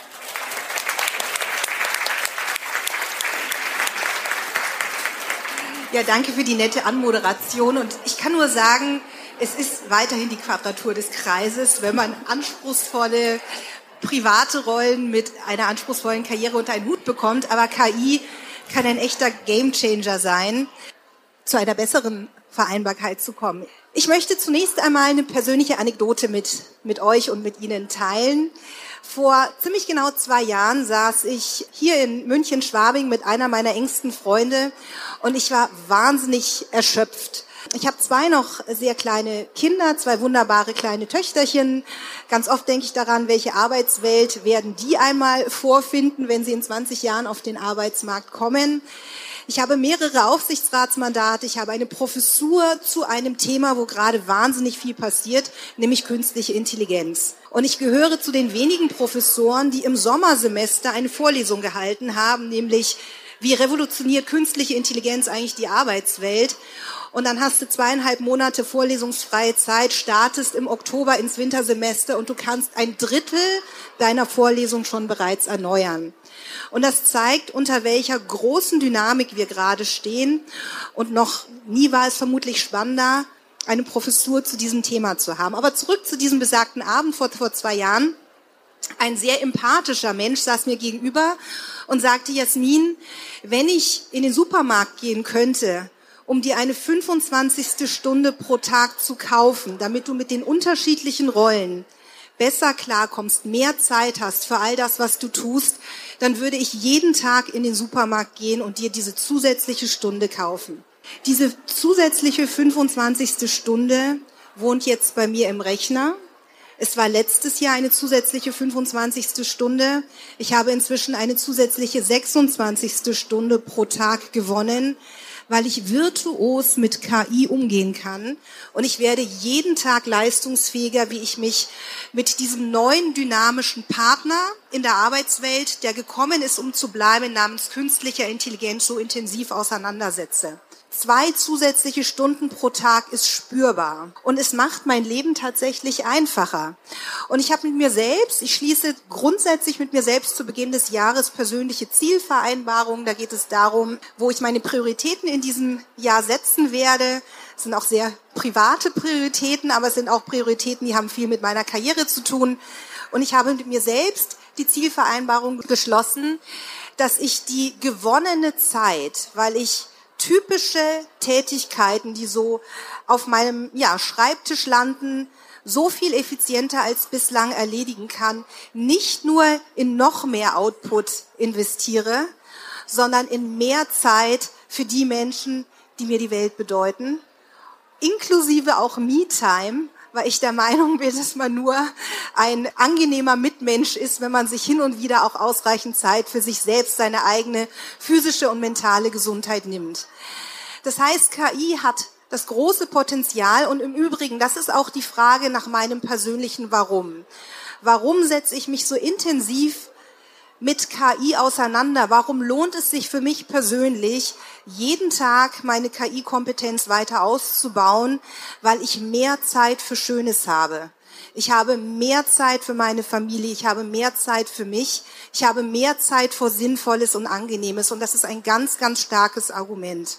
Ja, danke für die nette Anmoderation. Und ich kann nur sagen, es ist weiterhin die Quadratur des Kreises, wenn man anspruchsvolle private Rollen mit einer anspruchsvollen Karriere unter einen Hut bekommt. Aber K I kann ein echter Gamechanger sein, zu einer besseren Vereinbarkeit zu kommen. Ich möchte zunächst einmal eine persönliche Anekdote mit, mit euch und mit Ihnen teilen. Vor ziemlich genau zwei Jahren saß ich hier in München-Schwabing mit einer meiner engsten Freunde und ich war wahnsinnig erschöpft. Ich habe zwei noch sehr kleine Kinder, zwei wunderbare kleine Töchterchen. Ganz oft denke ich daran, welche Arbeitswelt werden die einmal vorfinden, wenn sie in zwanzig Jahren auf den Arbeitsmarkt kommen. Ich habe mehrere Aufsichtsratsmandate, ich habe eine Professur zu einem Thema, wo gerade wahnsinnig viel passiert, nämlich künstliche Intelligenz. Und ich gehöre zu den wenigen Professoren, die im Sommersemester eine Vorlesung gehalten haben, nämlich wie revolutioniert künstliche Intelligenz eigentlich die Arbeitswelt. Und dann hast du zweieinhalb Monate vorlesungsfreie Zeit, startest im Oktober ins Wintersemester und du kannst ein Drittel deiner Vorlesung schon bereits erneuern. Und das zeigt, unter welcher großen Dynamik wir gerade stehen. Und noch nie war es vermutlich spannender, eine Professur zu diesem Thema zu haben. Aber zurück zu diesem besagten Abend vor, vor zwei Jahren. Ein sehr empathischer Mensch saß mir gegenüber und sagte, Jasmin, wenn ich in den Supermarkt gehen könnte, um dir eine fünfundzwanzigste Stunde pro Tag zu kaufen, damit du mit den unterschiedlichen Rollen besser klarkommst, mehr Zeit hast für all das, was du tust, dann würde ich jeden Tag in den Supermarkt gehen und dir diese zusätzliche Stunde kaufen. Diese zusätzliche fünfundzwanzigste Stunde wohnt jetzt bei mir im Rechner. Es war letztes Jahr eine zusätzliche fünfundzwanzigste Stunde. Ich habe inzwischen eine zusätzliche sechsundzwanzigste Stunde pro Tag gewonnen, weil ich virtuos mit K I umgehen kann. Und ich werde jeden Tag leistungsfähiger, wie ich mich mit diesem neuen dynamischen Partner in der Arbeitswelt, der gekommen ist, um zu bleiben, namens künstlicher Intelligenz, so intensiv auseinandersetze. Zwei zusätzliche Stunden pro Tag ist spürbar. Und es macht mein Leben tatsächlich einfacher. Und ich habe mit mir selbst, ich schließe grundsätzlich mit mir selbst zu Beginn des Jahres persönliche Zielvereinbarungen. Da geht es darum, wo ich meine Prioritäten in diesem Jahr setzen werde. Es sind auch sehr private Prioritäten, aber es sind auch Prioritäten, die haben viel mit meiner Karriere zu tun. Und ich habe mit mir selbst die Zielvereinbarung geschlossen, dass ich die gewonnene Zeit, weil ich typische Tätigkeiten, die so auf meinem ja, Schreibtisch landen, so viel effizienter als bislang erledigen kann, nicht nur in noch mehr Output investiere, sondern in mehr Zeit für die Menschen, die mir die Welt bedeuten, inklusive auch Me-Time, weil ich der Meinung bin, dass man nur ein angenehmer Mitmensch ist, wenn man sich hin und wieder auch ausreichend Zeit für sich selbst, seine eigene physische und mentale Gesundheit nimmt. Das heißt, K I hat das große Potenzial und im Übrigen, das ist auch die Frage nach meinem persönlichen Warum. Warum setze ich mich so intensiv mit K I auseinander? Warum lohnt es sich für mich persönlich, jeden Tag meine K I-Kompetenz weiter auszubauen, weil ich mehr Zeit für Schönes habe? Ich habe mehr Zeit für meine Familie, ich habe mehr Zeit für mich, ich habe mehr Zeit für Sinnvolles und Angenehmes und das ist ein ganz, ganz starkes Argument.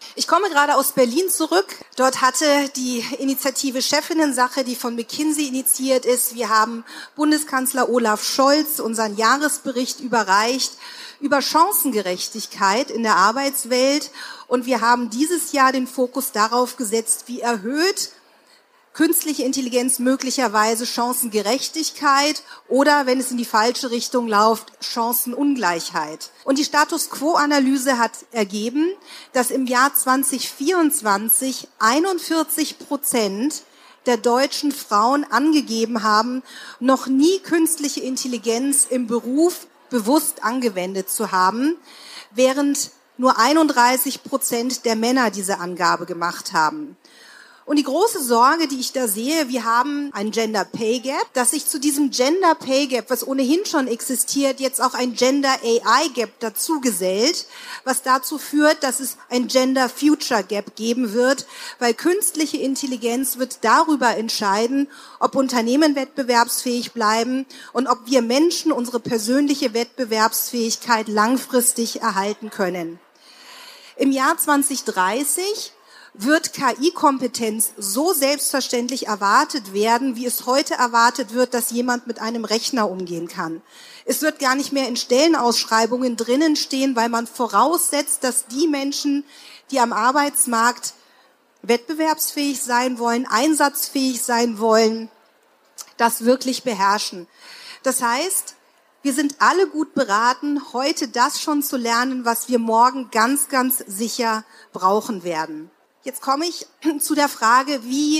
Ich komme gerade aus Berlin zurück. Dort hatte die Initiative Chefinnen-Sache, die von McKinsey initiiert ist. Wir haben Bundeskanzler Olaf Scholz unseren Jahresbericht überreicht über Chancengerechtigkeit in der Arbeitswelt. Und wir haben dieses Jahr den Fokus darauf gesetzt, wie erhöht künstliche Intelligenz möglicherweise Chancengerechtigkeit oder, wenn es in die falsche Richtung läuft, Chancenungleichheit. Und die Status-Quo-Analyse hat ergeben, dass im Jahr zwanzig vierundzwanzig einundvierzig Prozent der deutschen Frauen angegeben haben, noch nie künstliche Intelligenz im Beruf bewusst angewendet zu haben, während nur einunddreißig Prozent der Männer diese Angabe gemacht haben. Und die große Sorge, die ich da sehe, wir haben ein Gender Pay Gap, dass sich zu diesem Gender Pay Gap, was ohnehin schon existiert, jetzt auch ein Gender A I Gap dazu gesellt, was dazu führt, dass es ein Gender Future Gap geben wird, weil künstliche Intelligenz wird darüber entscheiden, ob Unternehmen wettbewerbsfähig bleiben und ob wir Menschen unsere persönliche Wettbewerbsfähigkeit langfristig erhalten können. Im Jahr zwanzig dreißig wird K I-Kompetenz so selbstverständlich erwartet werden, wie es heute erwartet wird, dass jemand mit einem Rechner umgehen kann. Es wird gar nicht mehr in Stellenausschreibungen drinnen stehen, weil man voraussetzt, dass die Menschen, die am Arbeitsmarkt wettbewerbsfähig sein wollen, einsatzfähig sein wollen, das wirklich beherrschen. Das heißt, wir sind alle gut beraten, heute das schon zu lernen, was wir morgen ganz, ganz sicher brauchen werden. Jetzt komme ich zu der Frage, wie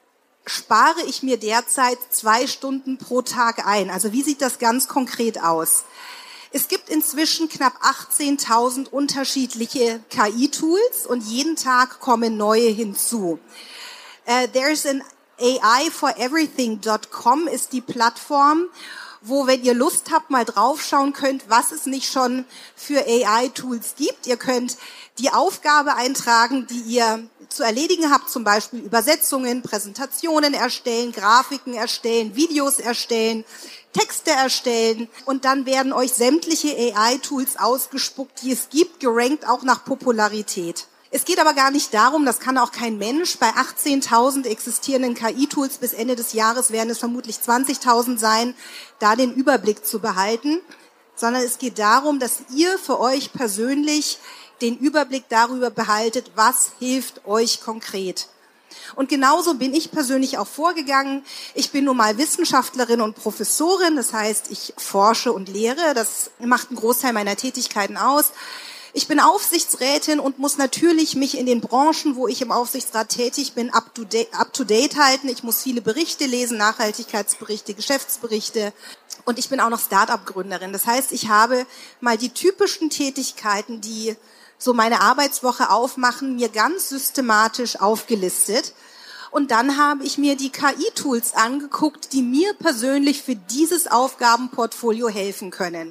spare ich mir derzeit zwei Stunden pro Tag ein? Also wie sieht das ganz konkret aus? Es gibt inzwischen knapp achtzehntausend unterschiedliche K I-Tools und jeden Tag kommen neue hinzu. Uh, there's an A I for everything dot com ist die Plattform, wo, wenn ihr Lust habt, mal draufschauen könnt, was es nicht schon für A I-Tools gibt. Ihr könnt die Aufgabe eintragen, die ihr zu erledigen habt, zum Beispiel Übersetzungen, Präsentationen erstellen, Grafiken erstellen, Videos erstellen, Texte erstellen und dann werden euch sämtliche A I-Tools ausgespuckt, die es gibt, gerankt auch nach Popularität. Es geht aber gar nicht darum, das kann auch kein Mensch, bei achtzehntausend existierenden K I-Tools bis Ende des Jahres werden es vermutlich zwanzigtausend sein, da den Überblick zu behalten, sondern es geht darum, dass ihr für euch persönlich den Überblick darüber behaltet, was hilft euch konkret. Und genauso bin ich persönlich auch vorgegangen. Ich bin nun mal Wissenschaftlerin und Professorin, das heißt, ich forsche und lehre, das macht einen Großteil meiner Tätigkeiten aus. Ich bin Aufsichtsrätin und muss natürlich mich in den Branchen, wo ich im Aufsichtsrat tätig bin, up to date, up to date halten. Ich muss viele Berichte lesen, Nachhaltigkeitsberichte, Geschäftsberichte. Und ich bin auch noch Start-up-Gründerin. Das heißt, ich habe mal die typischen Tätigkeiten, die so meine Arbeitswoche aufmachen, mir ganz systematisch aufgelistet. Und dann habe ich mir die K I-Tools angeguckt, die mir persönlich für dieses Aufgabenportfolio helfen können.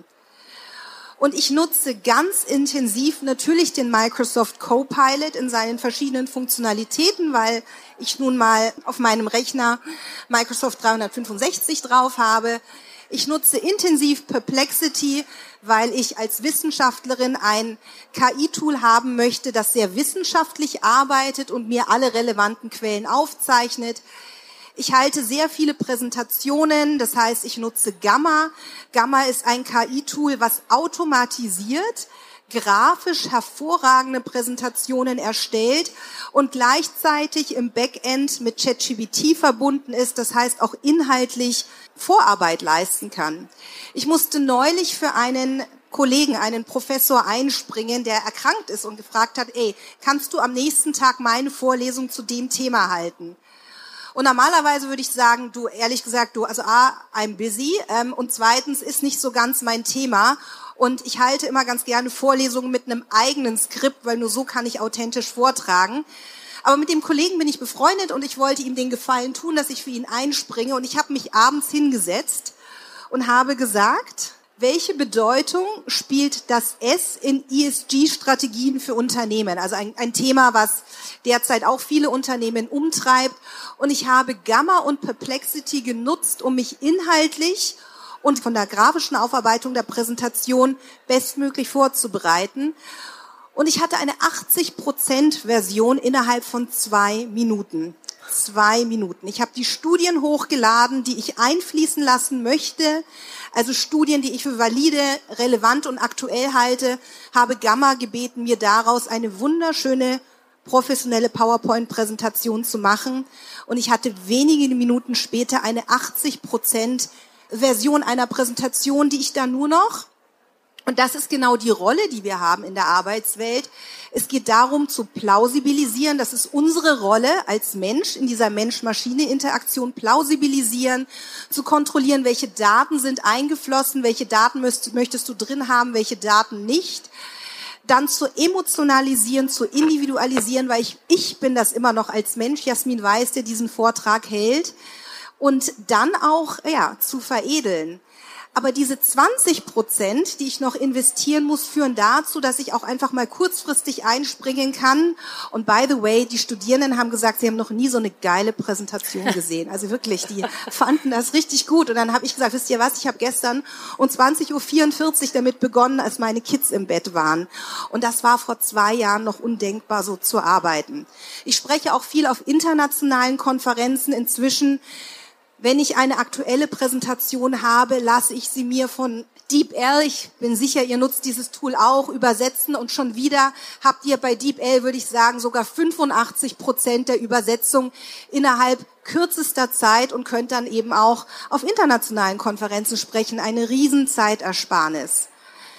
Und ich nutze ganz intensiv natürlich den Microsoft Copilot in seinen verschiedenen Funktionalitäten, weil ich nun mal auf meinem Rechner Microsoft dreihundertfünfundsechzig drauf habe. Ich nutze intensiv Perplexity, weil ich als Wissenschaftlerin ein K I-Tool haben möchte, das sehr wissenschaftlich arbeitet und mir alle relevanten Quellen aufzeichnet. Ich halte sehr viele Präsentationen, das heißt, ich nutze Gamma. Gamma ist ein K I-Tool, was automatisiert grafisch hervorragende Präsentationen erstellt und gleichzeitig im Backend mit ChatGPT verbunden ist, das heißt auch inhaltlich Vorarbeit leisten kann. Ich musste neulich für einen Kollegen, einen Professor einspringen, der erkrankt ist und gefragt hat, ey, kannst du am nächsten Tag meine Vorlesung zu dem Thema halten? Und normalerweise würde ich sagen, du, ehrlich gesagt, du, also A, I'm busy, ähm, und zweitens ist nicht so ganz mein Thema. Und ich halte immer ganz gerne Vorlesungen mit einem eigenen Skript, weil nur so kann ich authentisch vortragen. Aber mit dem Kollegen bin ich befreundet und ich wollte ihm den Gefallen tun, dass ich für ihn einspringe. Und ich habe mich abends hingesetzt und habe gesagt, welche Bedeutung spielt das S in E S G-Strategien für Unternehmen? Also ein, ein Thema, was derzeit auch viele Unternehmen umtreibt. Und ich habe Gamma und Perplexity genutzt, um mich inhaltlich und von der grafischen Aufarbeitung der Präsentation bestmöglich vorzubereiten. Und ich hatte eine achtzig Prozent Version innerhalb von zwei Minuten. Zwei Minuten. Ich habe die Studien hochgeladen, die ich einfließen lassen möchte. Also Studien, die ich für valide, relevant und aktuell halte, habe Gamma gebeten, mir daraus eine wunderschöne professionelle PowerPoint-Präsentation zu machen. Und ich hatte wenige Minuten später eine achtzig Prozent Version einer Präsentation, die ich da nur noch, und das ist genau die Rolle, die wir haben in der Arbeitswelt. Es geht darum, zu plausibilisieren. Das ist unsere Rolle als Mensch in dieser Mensch-Maschine-Interaktion. Plausibilisieren, zu kontrollieren, welche Daten sind eingeflossen, welche Daten möchtest, möchtest du drin haben, welche Daten nicht. Dann zu emotionalisieren, zu individualisieren, weil ich, ich bin das immer noch als Mensch, Jasmin Weiß, der diesen Vortrag hält. Und dann auch, ja, zu veredeln. Aber diese zwanzig Prozent, die ich noch investieren muss, führen dazu, dass ich auch einfach mal kurzfristig einspringen kann. Und by the way, die Studierenden haben gesagt, sie haben noch nie so eine geile Präsentation gesehen. Also wirklich, die fanden das richtig gut. Und dann habe ich gesagt, wisst ihr was, ich habe gestern um zwanzig Uhr vierundvierzig damit begonnen, als meine Kids im Bett waren. Und das war vor zwei Jahren noch undenkbar, so zu arbeiten. Ich spreche auch viel auf internationalen Konferenzen inzwischen. Wenn ich eine aktuelle Präsentation habe, lasse ich sie mir von DeepL, ich bin sicher, ihr nutzt dieses Tool auch, übersetzen, und schon wieder habt ihr bei DeepL, würde ich sagen, sogar fünfundachtzig Prozent der Übersetzung innerhalb kürzester Zeit und könnt dann eben auch auf internationalen Konferenzen sprechen. Eine Riesenzeitersparnis.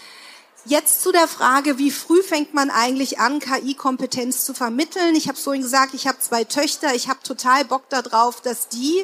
Jetzt zu der Frage, wie früh fängt man eigentlich an, K I-Kompetenz zu vermitteln? Ich habe vorhin gesagt, ich habe zwei Töchter, ich habe total Bock darauf, dass die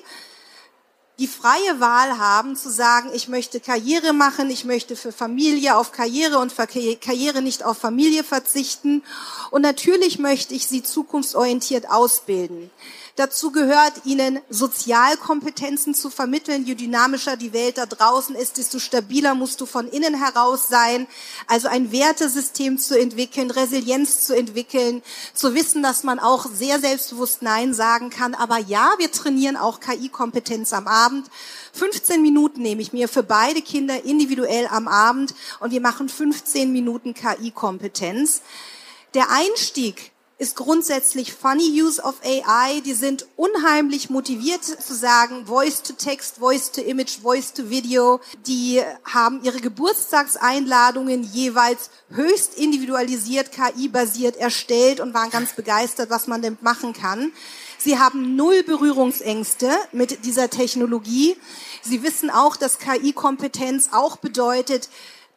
die freie Wahl haben, zu sagen, ich möchte Karriere machen, ich möchte für Familie auf Karriere und für Karriere nicht auf Familie verzichten. Und natürlich möchte ich sie zukunftsorientiert ausbilden. Dazu gehört, ihnen Sozialkompetenzen zu vermitteln. Je dynamischer die Welt da draußen ist, desto stabiler musst du von innen heraus sein. Also ein Wertesystem zu entwickeln, Resilienz zu entwickeln, zu wissen, dass man auch sehr selbstbewusst Nein sagen kann. Aber ja, wir trainieren auch K I-Kompetenz am Abend. fünfzehn Minuten nehme ich mir für beide Kinder individuell am Abend und wir machen fünfzehn Minuten K I-Kompetenz. Der Einstieg ist grundsätzlich funny use of A I. Die sind unheimlich motiviert zu sagen, Voice to Text, Voice to Image, Voice to Video. Die haben ihre Geburtstagseinladungen jeweils höchst individualisiert, K I-basiert erstellt und waren ganz begeistert, was man damit machen kann. Sie haben null Berührungsängste mit dieser Technologie. Sie wissen auch, dass K I-Kompetenz auch bedeutet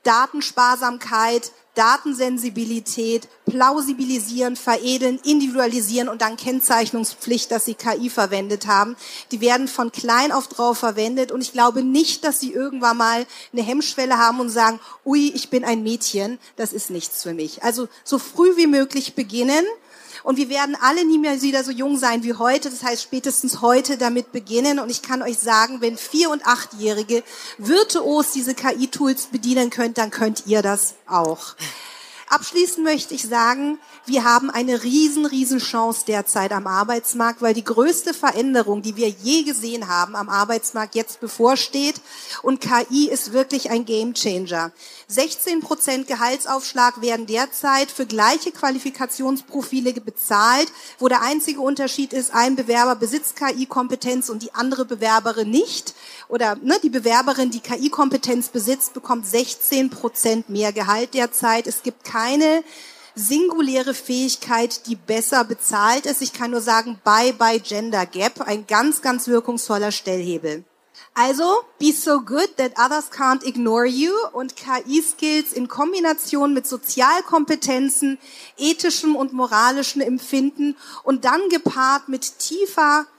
Datensparsamkeit, Datensensibilität, plausibilisieren, veredeln, individualisieren und dann Kennzeichnungspflicht, dass sie K I verwendet haben. Die werden von klein auf drauf verwendet und ich glaube nicht, dass sie irgendwann mal eine Hemmschwelle haben und sagen, ui, ich bin ein Mädchen, das ist nichts für mich. Also so früh wie möglich beginnen. Und wir werden alle nie mehr wieder so jung sein wie heute. Das heißt, spätestens heute damit beginnen. Und ich kann euch sagen, wenn Vier- und Achtjährige virtuos diese K I-Tools bedienen könnt, dann könnt ihr das auch. Abschließend möchte ich sagen, wir haben eine riesen, riesen Chance derzeit am Arbeitsmarkt, weil die größte Veränderung, die wir je gesehen haben am Arbeitsmarkt, jetzt bevorsteht. Und K I ist wirklich ein Gamechanger. sechzehn Prozent Gehaltsaufschlag werden derzeit für gleiche Qualifikationsprofile bezahlt, wo der einzige Unterschied ist, ein Bewerber besitzt K I-Kompetenz und die andere Bewerberin nicht. Oder ne, die Bewerberin, die K I-Kompetenz besitzt, bekommt sechzehn Prozent mehr Gehalt derzeit. Es gibt keine singuläre Fähigkeit, die besser bezahlt ist. Ich kann nur sagen, bye bye Gender Gap, ein ganz, ganz wirkungsvoller Stellhebel. Also, be so good that others can't ignore you, und K I-Skills in Kombination mit Sozialkompetenzen, ethischem und moralischem Empfinden und dann gepaart mit tiefer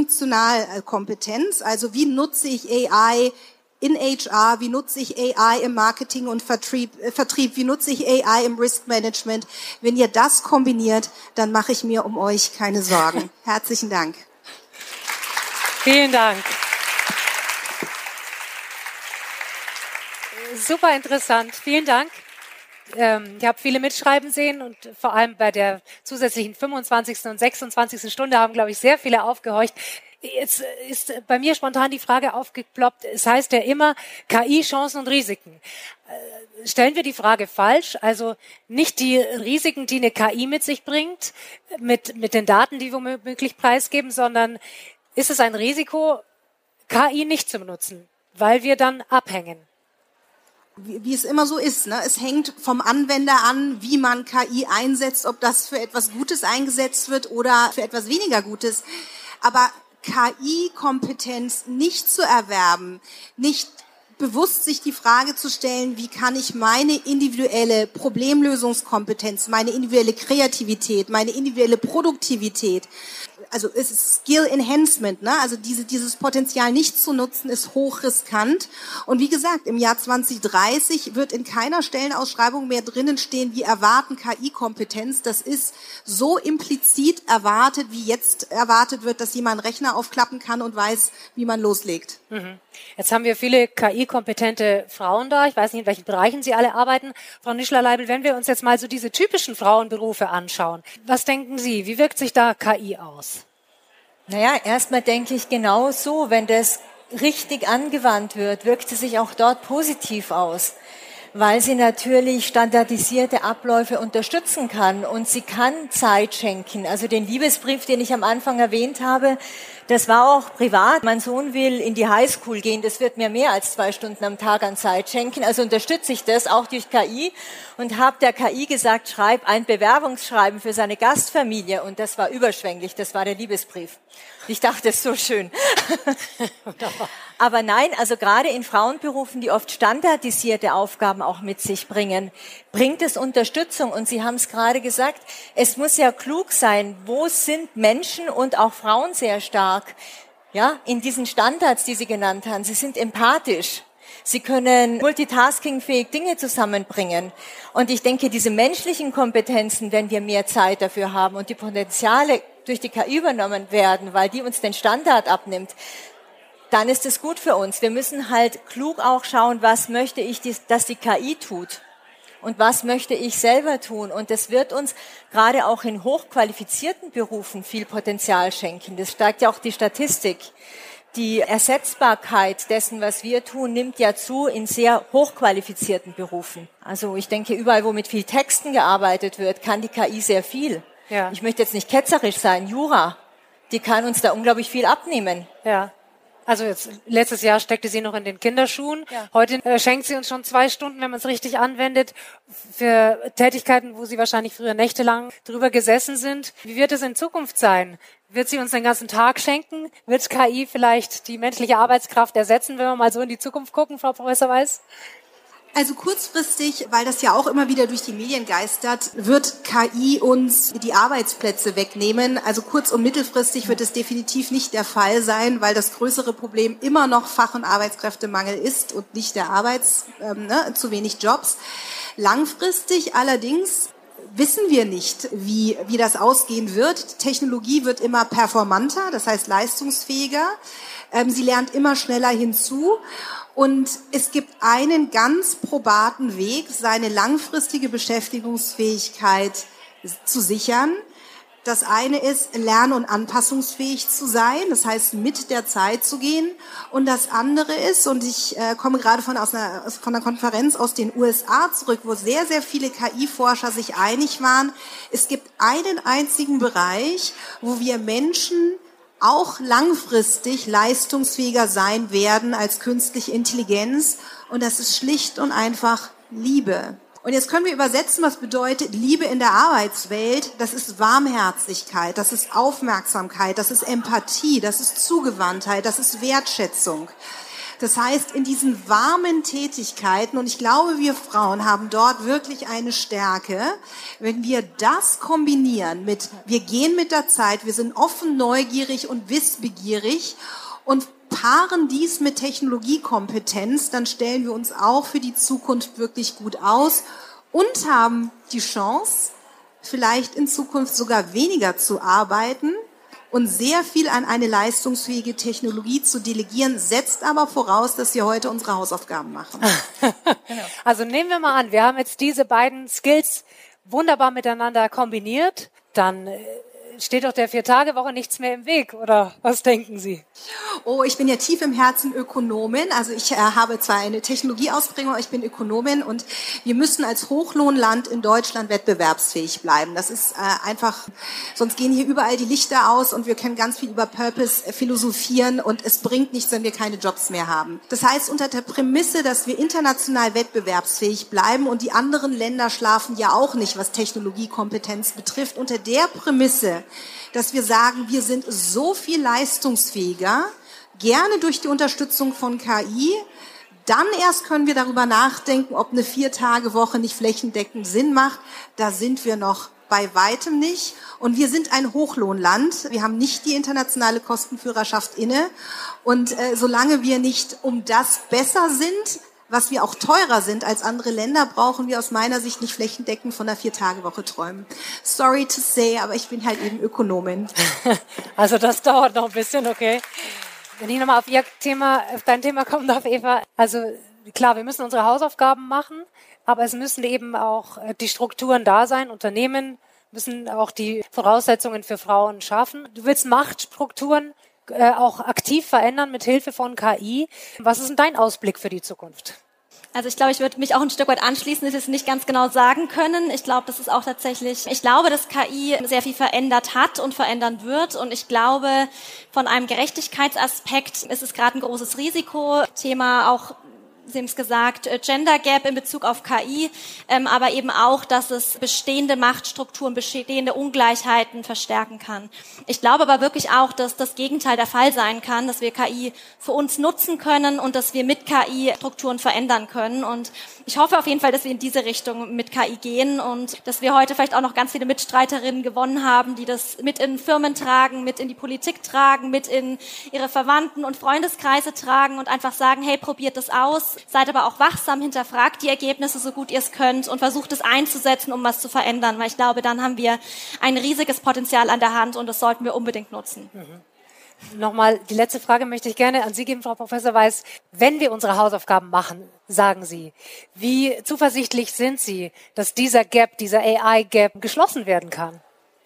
Funktionalkompetenz, also wie nutze ich A I in H R, wie nutze ich A I im Marketing und Vertrieb, äh, Vertrieb, wie nutze ich A I im Risk Management. Wenn ihr das kombiniert, dann mache ich mir um euch keine Sorgen. Herzlichen Dank. Vielen Dank. Super interessant. Vielen Dank. Ähm, ich habe viele mitschreiben sehen und vor allem bei der zusätzlichen fünfundzwanzigsten und sechsundzwanzigsten Stunde haben, glaube ich, sehr viele aufgehorcht. Jetzt ist bei mir spontan die Frage aufgeploppt, es heißt ja immer K I, Chancen und Risiken. Stellen wir die Frage falsch, also nicht die Risiken, die eine K I mit sich bringt, mit, mit den Daten, die wir womöglich preisgeben, sondern ist es ein Risiko, K I nicht zu benutzen, weil wir dann abhängen? Wie, wie es immer so ist, ne? Es hängt vom Anwender an, wie man K I einsetzt, ob das für etwas Gutes eingesetzt wird oder für etwas weniger Gutes. Aber K I-Kompetenz nicht zu erwerben, nicht bewusst sich die Frage zu stellen, wie kann ich meine individuelle Problemlösungskompetenz, meine individuelle Kreativität, meine individuelle Produktivität, also es ist Skill Enhancement, ne? Also diese, dieses Potenzial nicht zu nutzen, ist hochriskant. Und wie gesagt, im Jahr zwanzig dreißig wird in keiner Stellenausschreibung mehr drinnen stehen, wir erwarten K I-Kompetenz. Das ist so implizit erwartet, wie jetzt erwartet wird, dass jemand einen Rechner aufklappen kann und weiß, wie man loslegt. Mhm. Jetzt haben wir viele K I-kompetente Frauen da. Ich weiß nicht, in welchen Bereichen sie alle arbeiten. Frau Nischler-Leibel, wenn wir uns jetzt mal so diese typischen Frauenberufe anschauen, was denken Sie, wie wirkt sich da K I aus? Naja, erstmal denke ich genau so, wenn das richtig angewandt wird, wirkt es sich auch dort positiv aus, weil sie natürlich standardisierte Abläufe unterstützen kann und sie kann Zeit schenken. Also den Liebesbrief, den ich am Anfang erwähnt habe, das war auch privat. Mein Sohn will in die Highschool gehen, das wird mir mehr als zwei Stunden am Tag an Zeit schenken. Also unterstütze ich das auch durch K I und habe der K I gesagt, schreib ein Bewerbungsschreiben für seine Gastfamilie. Und das war überschwänglich, das war der Liebesbrief. Ich dachte, das ist so schön. Aber nein, also gerade in Frauenberufen, die oft standardisierte Aufgaben auch mit sich bringen, bringt es Unterstützung. Und Sie haben es gerade gesagt, es muss ja klug sein, wo sind Menschen und auch Frauen sehr stark, ja, in diesen Standards, die Sie genannt haben. Sie sind empathisch. Sie können multitaskingfähig Dinge zusammenbringen. Und ich denke, diese menschlichen Kompetenzen, wenn wir mehr Zeit dafür haben und die Potenziale durch die K I übernommen werden, weil die uns den Standard abnimmt, dann ist es gut für uns. Wir müssen halt klug auch schauen, was möchte ich, dass die K I tut und was möchte ich selber tun. Und das wird uns gerade auch in hochqualifizierten Berufen viel Potenzial schenken. Das steigt ja auch die Statistik. Die Ersetzbarkeit dessen, was wir tun, nimmt ja zu in sehr hochqualifizierten Berufen. Also ich denke, überall, wo mit viel Texten gearbeitet wird, kann die K I sehr viel. Ja. Ich möchte jetzt nicht ketzerisch sein, Jura, die kann uns da unglaublich viel abnehmen. Ja. Also jetzt, letztes Jahr steckte sie noch in den Kinderschuhen. Ja. Heute äh, schenkt sie uns schon zwei Stunden, wenn man es richtig anwendet, für Tätigkeiten, wo sie wahrscheinlich früher nächtelang drüber gesessen sind. Wie wird es in Zukunft sein? Wird sie uns den ganzen Tag schenken? Wird K I vielleicht die menschliche Arbeitskraft ersetzen, wenn wir mal so in die Zukunft gucken, Frau Professor Weiß? Also kurzfristig, weil das ja auch immer wieder durch die Medien geistert, wird K I uns die Arbeitsplätze wegnehmen. Also kurz- und mittelfristig wird es definitiv nicht der Fall sein, weil das größere Problem immer noch Fach- und Arbeitskräftemangel ist und nicht der Arbeits, ähm, ne, zu wenig Jobs. Langfristig allerdings wissen wir nicht, wie, wie das ausgehen wird. Technologie wird immer performanter, das heißt leistungsfähiger. Ähm, sie lernt immer schneller hinzu. Und es gibt einen ganz probaten Weg, seine langfristige Beschäftigungsfähigkeit zu sichern. Das eine ist, lern- und anpassungsfähig zu sein, das heißt, mit der Zeit zu gehen. Und das andere ist, und ich äh, komme gerade von, aus einer, von einer Konferenz aus den U S A zurück, wo sehr, sehr viele K I-Forscher sich einig waren, es gibt einen einzigen Bereich, wo wir Menschen auch langfristig leistungsfähiger sein werden als künstliche Intelligenz. Und das ist schlicht und einfach Liebe. Und jetzt können wir übersetzen, was bedeutet Liebe in der Arbeitswelt. Das ist Warmherzigkeit, das ist Aufmerksamkeit, das ist Empathie, das ist Zugewandtheit, das ist Wertschätzung. Das heißt, in diesen warmen Tätigkeiten, und ich glaube, wir Frauen haben dort wirklich eine Stärke, wenn wir das kombinieren mit, wir gehen mit der Zeit, wir sind offen, neugierig und wissbegierig und paaren dies mit Technologiekompetenz, dann stellen wir uns auch für die Zukunft wirklich gut aus und haben die Chance, vielleicht in Zukunft sogar weniger zu arbeiten und sehr viel an eine leistungsfähige Technologie zu delegieren, setzt aber voraus, dass wir heute unsere Hausaufgaben machen. Also nehmen wir mal an, wir haben jetzt diese beiden Skills wunderbar miteinander kombiniert, dann steht doch der Vier-Tage-Woche nichts mehr im Weg, oder was denken Sie? Oh, ich bin ja tief im Herzen Ökonomin. Also ich äh, habe zwar eine Technologieausprägung, aber ich bin Ökonomin und wir müssen als Hochlohnland in Deutschland wettbewerbsfähig bleiben. Das ist äh, einfach, sonst gehen hier überall die Lichter aus und wir können ganz viel über Purpose philosophieren und es bringt nichts, wenn wir keine Jobs mehr haben. Das heißt, unter der Prämisse, dass wir international wettbewerbsfähig bleiben und die anderen Länder schlafen ja auch nicht, was Technologiekompetenz betrifft, unter der Prämisse, dass wir sagen, wir sind so viel leistungsfähiger, gerne durch die Unterstützung von K I, dann erst können wir darüber nachdenken, ob eine Vier-Tage-Woche nicht flächendeckend Sinn macht. Da sind wir noch bei weitem nicht. Und wir sind ein Hochlohnland. Wir haben nicht die internationale Kostenführerschaft inne. Und äh, solange wir nicht um das besser sind, was wir auch teurer sind als andere Länder, brauchen wir aus meiner Sicht nicht flächendeckend von einer Vier-Tage-Woche träumen. Sorry to say, aber ich bin halt eben Ökonomin. Also das dauert noch ein bisschen, okay. Wenn ich nochmal auf Ihr Thema, auf dein Thema kommen darf, Eva. Also klar, wir müssen unsere Hausaufgaben machen, aber es müssen eben auch die Strukturen da sein. Unternehmen müssen auch die Voraussetzungen für Frauen schaffen. Du willst Machtstrukturen äh, auch aktiv verändern mit Hilfe von K I. Was ist denn dein Ausblick für die Zukunft? Also ich glaube, ich würde mich auch ein Stück weit anschließen, dass wir es nicht ganz genau sagen können. Ich glaube, das ist auch tatsächlich, ich glaube, dass K I sehr viel verändert hat und verändern wird. Und ich glaube, von einem Gerechtigkeitsaspekt ist es gerade ein großes Risiko. Thema auch, Sie haben es gesagt, Gender Gap in Bezug auf K I, ähm, aber eben auch, dass es bestehende Machtstrukturen, bestehende Ungleichheiten verstärken kann. Ich glaube aber wirklich auch, dass das Gegenteil der Fall sein kann, dass wir K I für uns nutzen können und dass wir mit K I Strukturen verändern können. Und ich hoffe auf jeden Fall, dass wir in diese Richtung mit K I gehen und dass wir heute vielleicht auch noch ganz viele Mitstreiterinnen gewonnen haben, die das mit in Firmen tragen, mit in die Politik tragen, mit in ihre Verwandten und Freundeskreise tragen und einfach sagen, hey, probiert das aus. Seid aber auch wachsam, hinterfragt die Ergebnisse so gut ihr es könnt und versucht es einzusetzen, um was zu verändern, weil ich glaube, dann haben wir ein riesiges Potenzial an der Hand und das sollten wir unbedingt nutzen. Mhm. Nochmal, die letzte Frage möchte ich gerne an Sie geben, Frau Professor Weiß. Wenn wir unsere Hausaufgaben machen, sagen Sie, wie zuversichtlich sind Sie, dass dieser Gap, dieser A I-Gap geschlossen werden kann?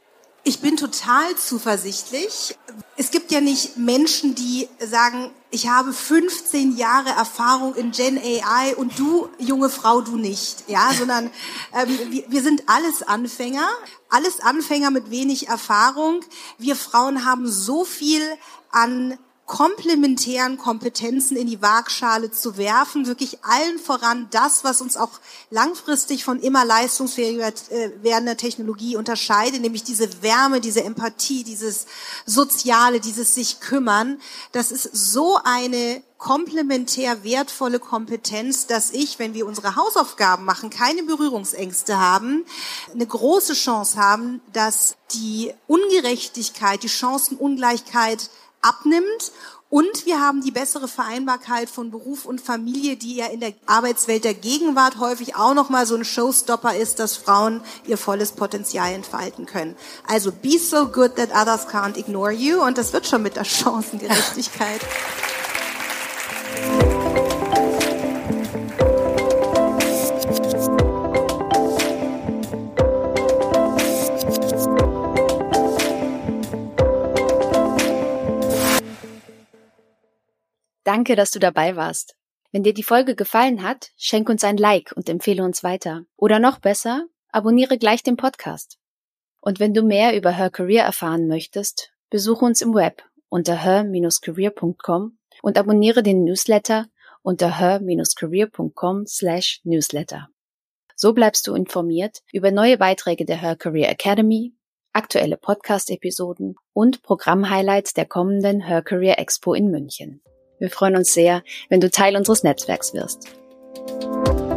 Ich bin total zuversichtlich. Es gibt ja nicht Menschen, die sagen, ich habe fünfzehn Jahre Erfahrung in Gen A I und du, junge Frau, du nicht. Ja, sondern ähm, wir, wir sind alles Anfänger, alles Anfänger mit wenig Erfahrung. Wir Frauen haben so viel an komplementären Kompetenzen in die Waagschale zu werfen, wirklich allen voran das, was uns auch langfristig von immer leistungsfähiger werdender Technologie unterscheidet, nämlich diese Wärme, diese Empathie, dieses Soziale, dieses sich kümmern. Das ist so eine komplementär wertvolle Kompetenz, dass ich, wenn wir unsere Hausaufgaben machen, keine Berührungsängste haben, eine große Chance haben, dass die Ungerechtigkeit, die Chancenungleichheit abnimmt und wir haben die bessere Vereinbarkeit von Beruf und Familie, die ja in der Arbeitswelt der Gegenwart häufig auch nochmal so ein Showstopper ist, dass Frauen ihr volles Potenzial entfalten können. Also be so good that others can't ignore you und das wird schon mit der Chancengerechtigkeit. Danke, dass du dabei warst. Wenn dir die Folge gefallen hat, schenk uns ein Like und empfehle uns weiter. Oder noch besser, abonniere gleich den Podcast. Und wenn du mehr über Her Career erfahren möchtest, besuche uns im Web unter her Bindestrich career Punkt com und abonniere den Newsletter unter her Bindestrich career Punkt com slash newsletter. So bleibst du informiert über neue Beiträge der Her Career Academy, aktuelle Podcast-Episoden und Programm-Highlights der kommenden Her Career Expo in München. Wir freuen uns sehr, wenn du Teil unseres Netzwerks wirst.